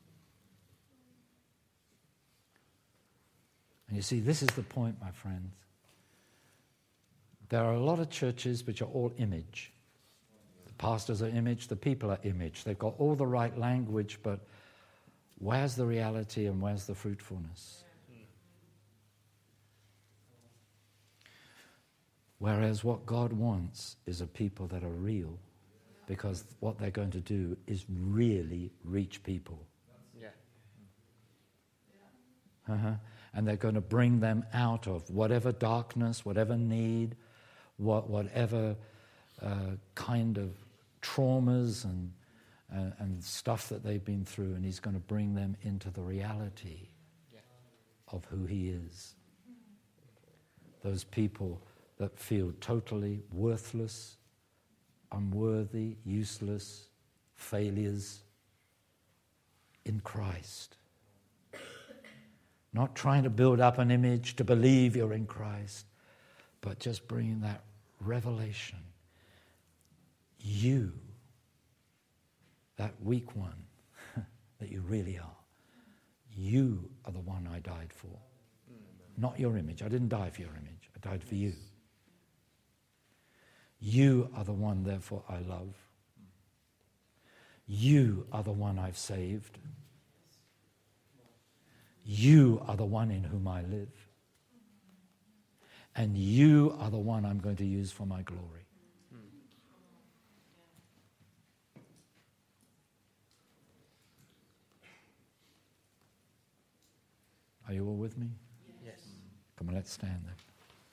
S2: And you see, this is the point, my friends. There are a lot of churches which are all image. The pastors are image, the people are image. They've got all the right language, but where's the reality and where's the fruitfulness? Whereas what God wants is a people that are real, because what they're going to do is really reach people. Yeah. Uh-huh. And they're going to bring them out of whatever darkness, whatever need, what, whatever uh, kind of traumas and, uh, and stuff that they've been through, and he's going to bring them into the reality yeah. of who he is. Those people that feel totally worthless, unworthy, useless, failures in Christ. Not trying to build up an image to believe you're in Christ, but just bringing that revelation. You, that weak one that you really are, you are the one I died for. Not your image. I didn't die for your image. I died for you. You are the one, therefore, I love. You are the one I've saved. You are the one in whom I live. And you are the one I'm going to use for my glory. Are you all with me?
S3: Yes.
S2: Come on, let's stand then.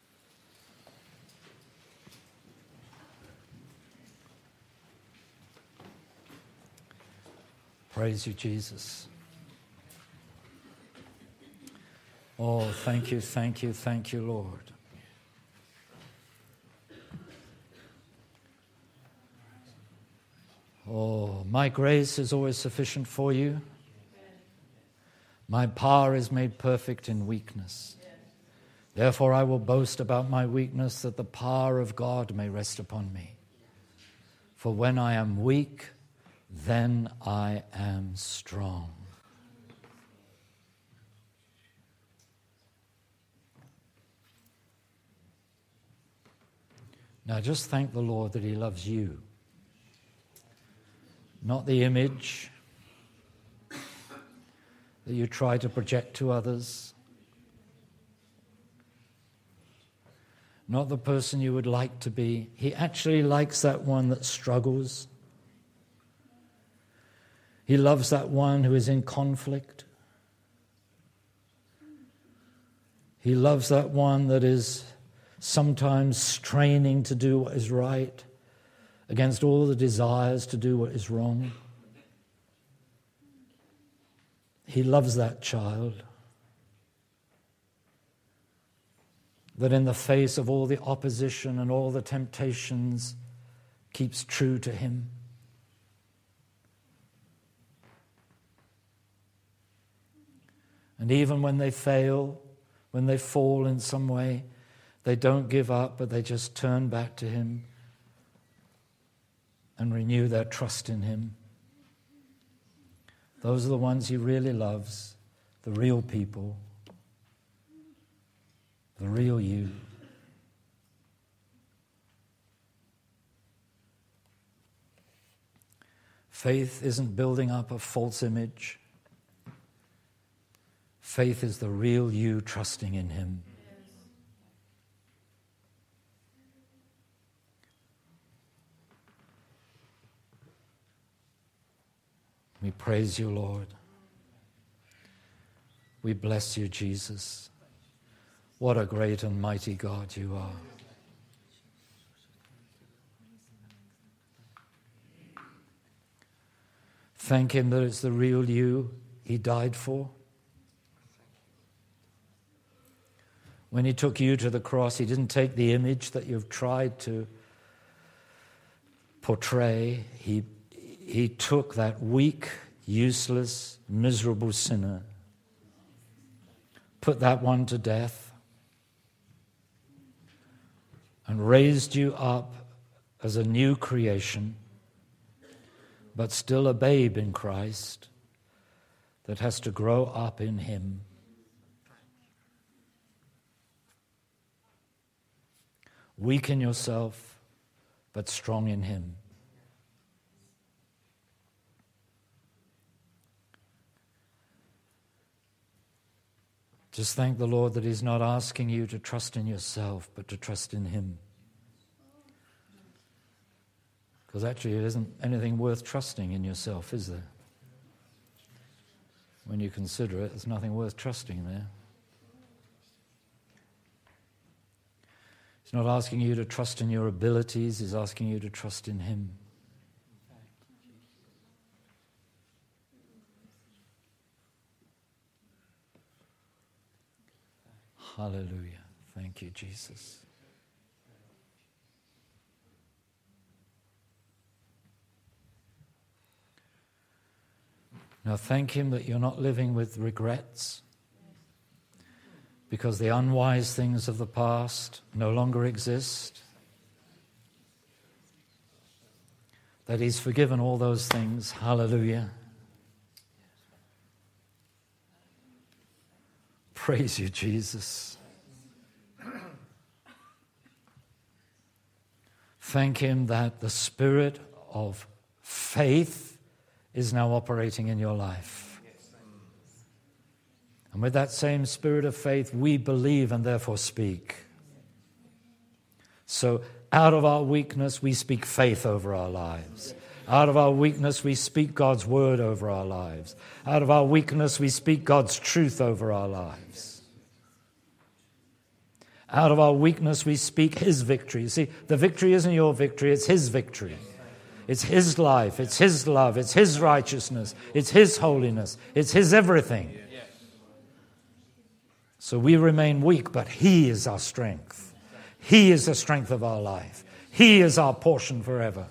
S2: Praise you, Jesus. Oh, thank you, thank you, thank you, Lord. Oh, my grace is always sufficient for you. My power is made perfect in weakness. Therefore, I will boast about my weakness, that the power of God may rest upon me. For when I am weak, then I am strong. Now just thank the Lord that he loves you. Not the image that you try to project to others. Not the person you would like to be. He actually likes that one that struggles. He loves that one who is in conflict. He loves that one that is sometimes straining to do what is right against all the desires to do what is wrong. He loves that child. that in the face of all the opposition and all the temptations keeps true to him. And even when they fail, when they fall in some way, they don't give up, but they just turn back to him and renew their trust in him. Those are the ones he really loves, the real people, the real you. Faith isn't building up a false image. Faith is the real you trusting in him. We praise you, Lord. We bless you, Jesus. What a great and mighty God you are. Thank him that it's the real you he died for. When he took you to the cross, he didn't take the image that you've tried to portray. He, he took that weak, useless, miserable sinner, put that one to death, and raised you up as a new creation, but still a babe in Christ that has to grow up in him. Weak in yourself, but strong in him. Just thank the Lord that he's not asking you to trust in yourself, but to trust in him. Because actually it isn't anything worth trusting in yourself, is there? When you consider it, there's nothing worth trusting there. He's not asking you to trust in your abilities, he's asking you to trust in him. Hallelujah. Thank you, Jesus. Now thank him that you're not living with regrets, because the unwise things of the past no longer exist. That he's forgiven all those things. Hallelujah. Praise you, Jesus. Thank him that the spirit of faith is now operating in your life. And with that same spirit of faith, we believe and therefore speak. So out of our weakness, we speak faith over our lives. Out of our weakness, we speak God's word over our lives. Out of our weakness, we speak God's truth over our lives. Out of our weakness, we speak his victory. You see, the victory isn't your victory, it's his victory. It's his life, it's his love, it's his righteousness, it's his holiness, it's his everything. So we remain weak, but he is our strength. He is the strength of our life. He is our portion forever.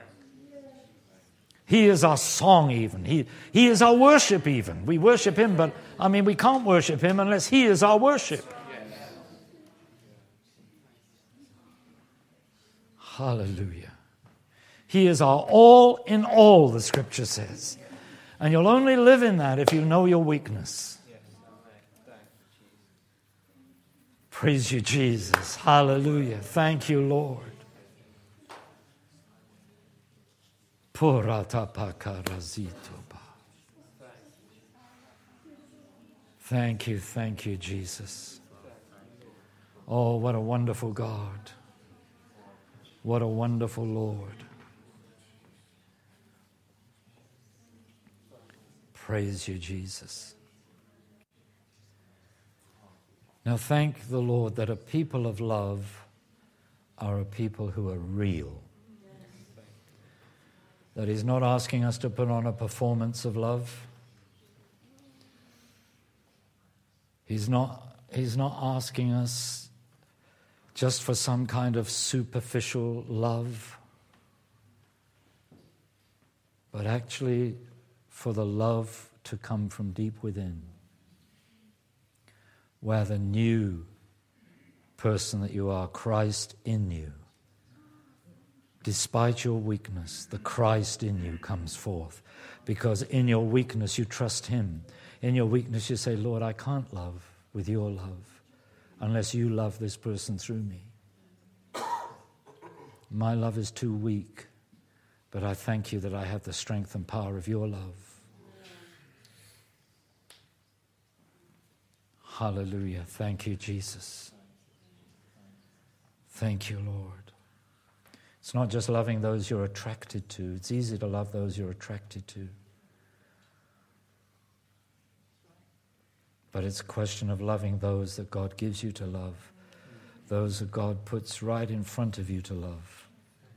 S2: He is our song even. He, he is our worship even. We worship him, but I mean, we can't worship him unless he is our worship. Hallelujah. He is our all in all, the scripture says. And you'll only live in that if you know your weakness. Praise you, Jesus. Hallelujah. Thank you, Lord. Thank you, thank you, Jesus. Oh, what a wonderful God. What a wonderful Lord. Praise you, Jesus. Now thank the Lord that a people of love are a people who are real. That he's not asking us to put on a performance of love. He's not, he's not asking us just for some kind of superficial love, but actually for the love to come from deep within, where the new person that you are, Christ in you, despite your weakness, the Christ in you comes forth. Because in your weakness you trust him. In your weakness you say, Lord, I can't love with your love unless you love this person through me. My love is too weak, but I thank you that I have the strength and power of your love. Hallelujah. Thank you, Jesus. Thank you, Lord. It's not just loving those you're attracted to. It's easy to love those you're attracted to. But it's a question of loving those that God gives you to love, those that God puts right in front of you to love.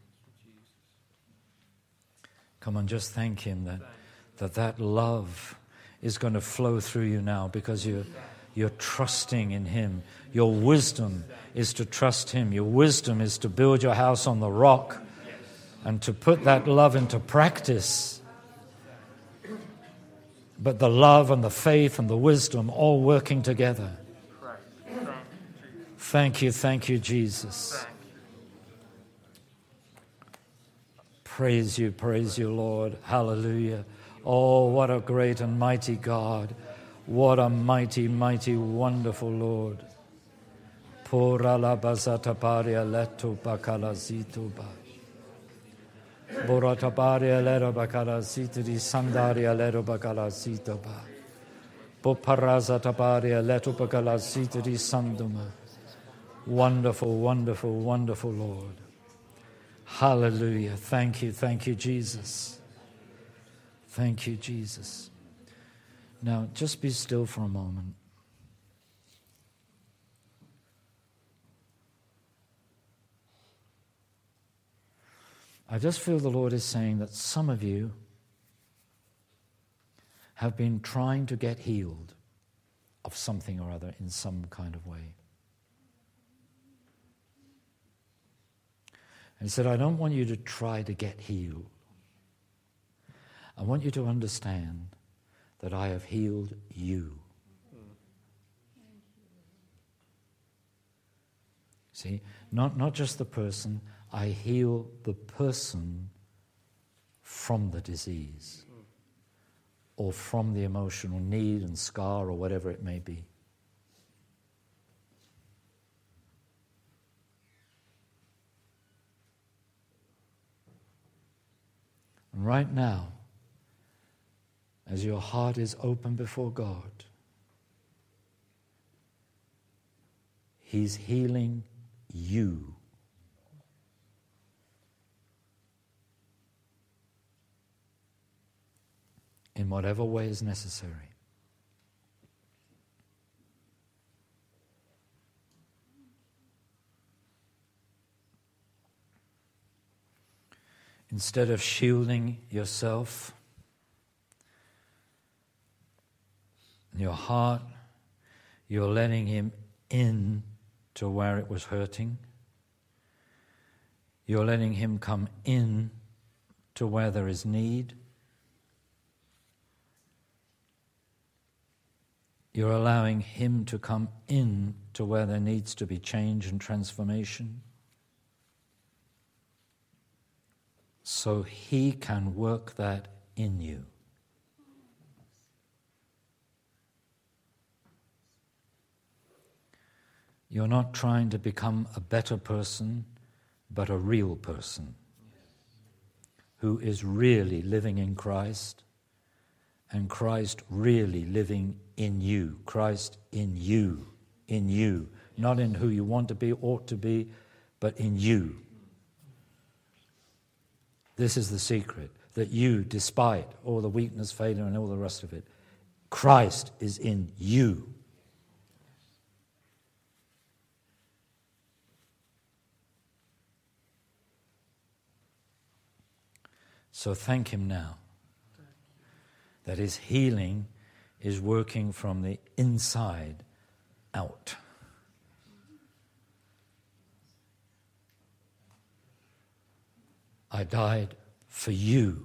S2: Come on, just thank him that that, that love is going to flow through you now because you're, you're trusting in him. Your wisdom is to trust him. Your wisdom is to build your house on the rock and to put that love into practice. But the love and the faith and the wisdom all working together. Thank you, thank you, Jesus. Praise you, praise you, Lord. Hallelujah. Oh, what a great and mighty God. What a mighty, mighty, wonderful Lord. Pura la bazata paria leto bakala zito ba. Borata paria leto bakala zito di sandaria leto bakala zito ba. Poparaza taparia leto bakala zito di sanduma. Wonderful, wonderful, wonderful Lord. Hallelujah. Thank you, thank you, Jesus. Thank you, Jesus. Now, just be still for a moment. I just feel the Lord is saying that some of you have been trying to get healed of something or other in some kind of way. And he said, I don't want you to try to get healed. I want you to understand that I have healed you. See, not, not just the person, I heal the person from the disease or from the emotional need and scar or whatever it may be. And right now, as your heart is open before God, He's healing you. In whatever way is necessary. Instead of shielding yourself, your heart, you're letting Him in to where it was hurting. You're letting Him come in to where there is need. You're allowing Him to come in to where there needs to be change and transformation, so He can work that in you. You're not trying to become a better person, but a real person who is really living in Christ, and Christ really living in you. Christ in you, in you. Not in who you want to be, ought to be, but in you. This is the secret, that you, despite all the weakness, failure, and all the rest of it, Christ is in you. So thank Him now that His healing is working from the inside out. I died for you.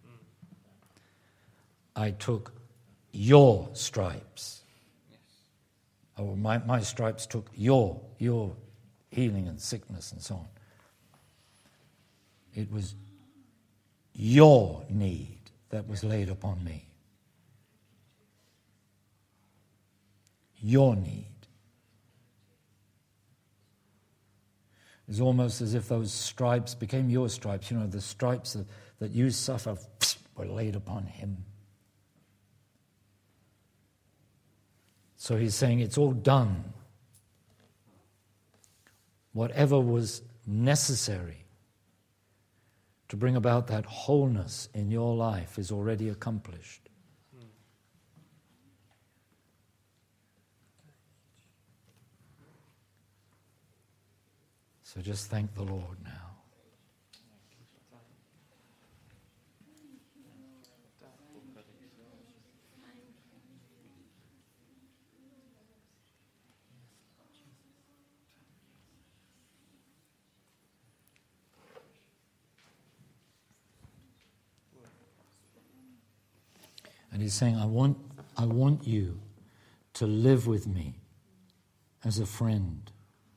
S2: I took your stripes. Oh, my, my stripes took your, your healing and sickness and so on. It was your need that was laid upon me. Your need. It's almost as if those stripes became your stripes. You know, the stripes that, that you suffer were laid upon him. So he's saying it's all done. Whatever was necessary to bring about that wholeness in your life is already accomplished. So just thank the Lord now. And he's saying, I want, I want you to live with me as a friend.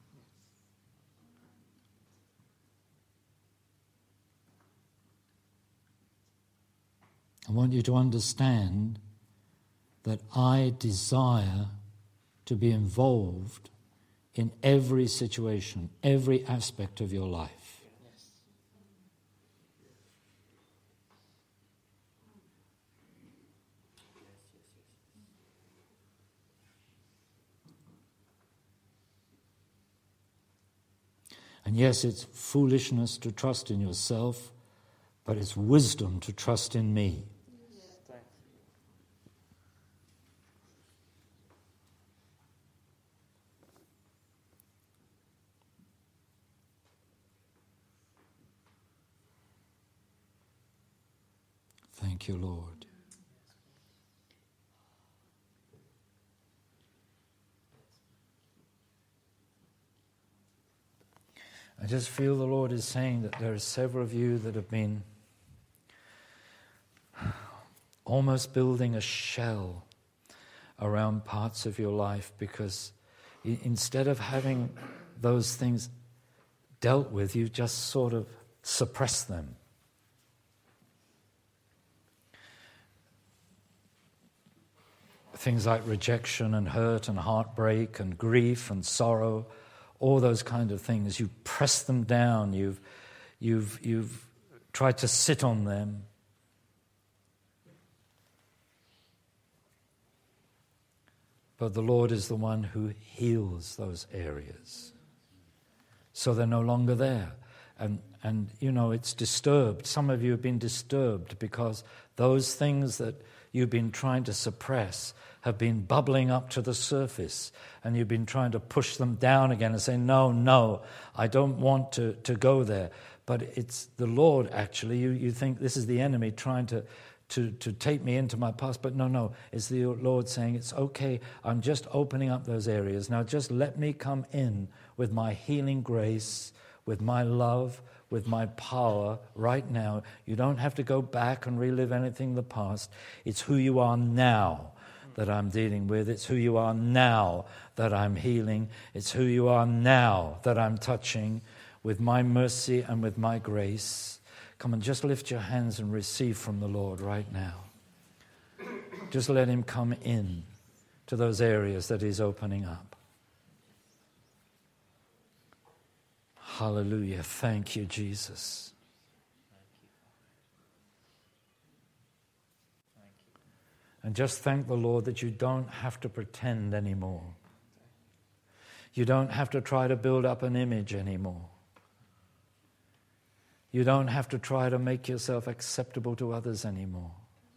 S2: I want you to understand that I desire to be involved in every situation, every aspect of your life. And yes, it's foolishness to trust in yourself, but it's wisdom to trust in me. Thank you, Lord. I just feel the Lord is saying that there are several of you that have been almost building a shell around parts of your life because instead of having those things dealt with, you just sort of suppress them. Things like rejection and hurt and heartbreak and grief and sorrow, all those kind of things. You press them down. You've, you've, you've tried to sit on them. But the Lord is the one who heals those areas. So they're no longer there. And, and you know, it's disturbed. Some of you have been disturbed because those things that you've been trying to suppress have been bubbling up to the surface, and you've been trying to push them down again and say, no, no, I don't want to, to go there. But it's the Lord, actually. You, you think this is the enemy trying to, to, to take me into my past, but no, no, it's the Lord saying, it's okay, I'm just opening up those areas. Now just let me come in with my healing grace, with my love, with my power right now. You don't have to go back and relive anything in the past. It's who you are now that I'm dealing with. It's who you are now that I'm healing. It's who you are now that I'm touching with my mercy and with my grace. Come on, just lift your hands and receive from the Lord right now. Just let him come in to those areas that he's opening up. Hallelujah. Thank you, Jesus. And just thank the Lord that you don't have to pretend anymore. You don't have to try to build up an image anymore. You don't have to try to make yourself acceptable to others anymore.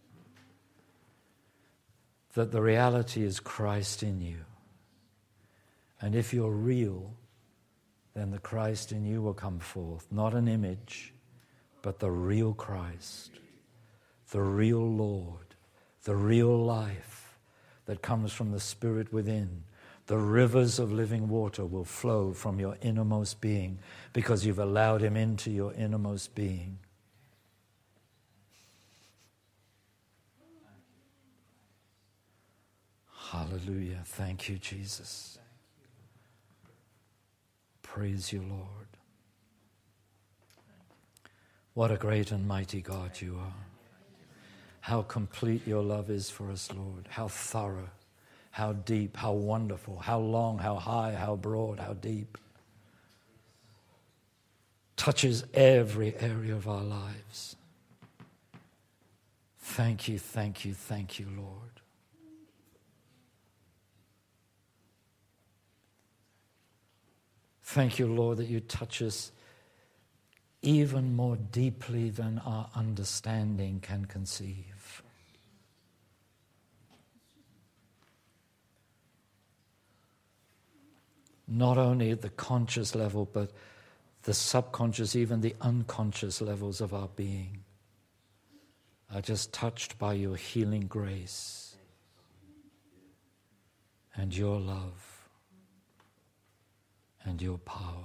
S2: That the reality is Christ in you. And if you're real, then the Christ in you will come forth. Not an image, but the real Christ, the real Lord, the real life that comes from the Spirit within. The rivers of living water will flow from your innermost being because you've allowed him into your innermost being. Hallelujah. Thank you, Jesus. Praise you, Lord. What a great and mighty God you are. How complete your love is for us, Lord. How thorough, how deep, how wonderful, how long, how high, how broad, how deep. Touches every area of our lives. Thank you, thank you, thank you, Lord. Thank you, Lord, that you touch us even more deeply than our understanding can conceive. Not only at the conscious level, but the subconscious, even the unconscious levels of our being are just touched by your healing grace and your love and your power.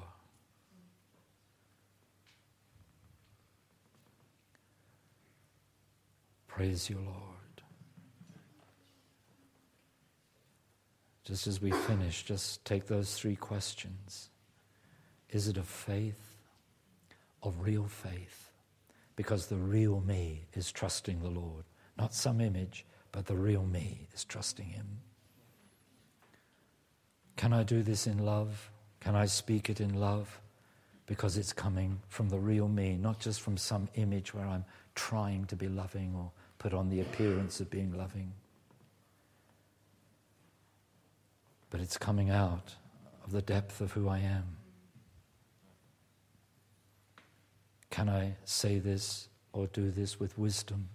S2: Praise you, Lord. Just as we finish, just take those three questions. Is it of faith, of real faith? Because the real me is trusting the Lord. Not some image, but the real me is trusting Him. Can I do this in love? Can I speak it in love? Because it's coming from the real me, not just from some image where I'm trying to be loving or put on the appearance of being loving. But it's coming out of the depth of who I am. Can I say this or do this with wisdom?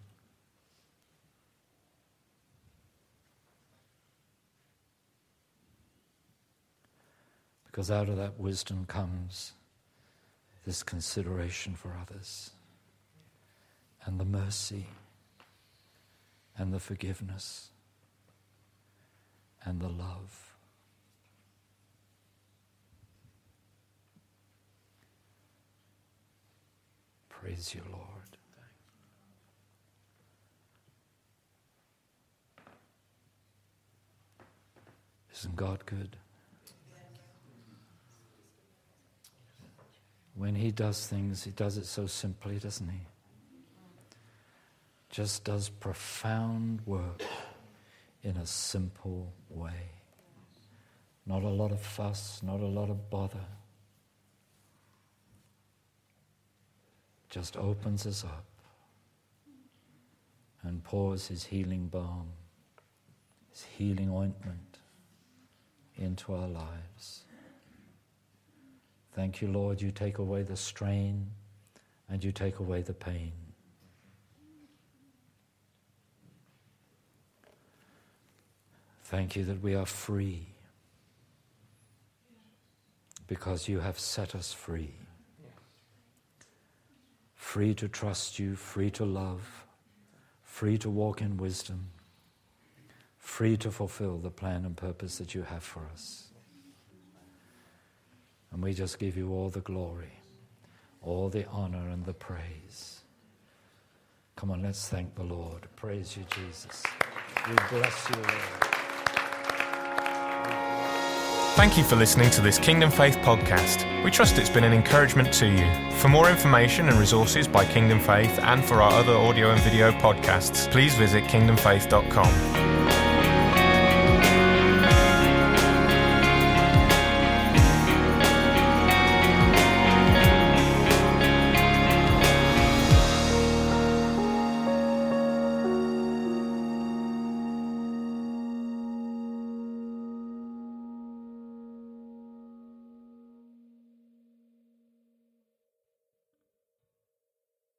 S2: Because out of that wisdom comes this consideration for others and the mercy and the forgiveness and the love. Praise you, Lord. Isn't God good? When He does things, He does it so simply, doesn't He? Just does profound work in a simple way. Not a lot of fuss, not a lot of bother. Just opens us up and pours His healing balm, His healing ointment into our lives. Thank you, Lord, you take away the strain and you take away the pain. Thank you that we are free because you have set us free. Free to trust you, free to love, free to walk in wisdom, free to fulfill the plan and purpose that you have for us. And we just give you all the glory, all the honor and the praise. Come on, let's thank the Lord. Praise you, Jesus. We bless you, Lord.
S1: Thank you for listening to this Kingdom Faith podcast. We trust it's been an encouragement to you. For more information and resources by Kingdom Faith and for our other audio and video podcasts, please visit kingdom faith dot com.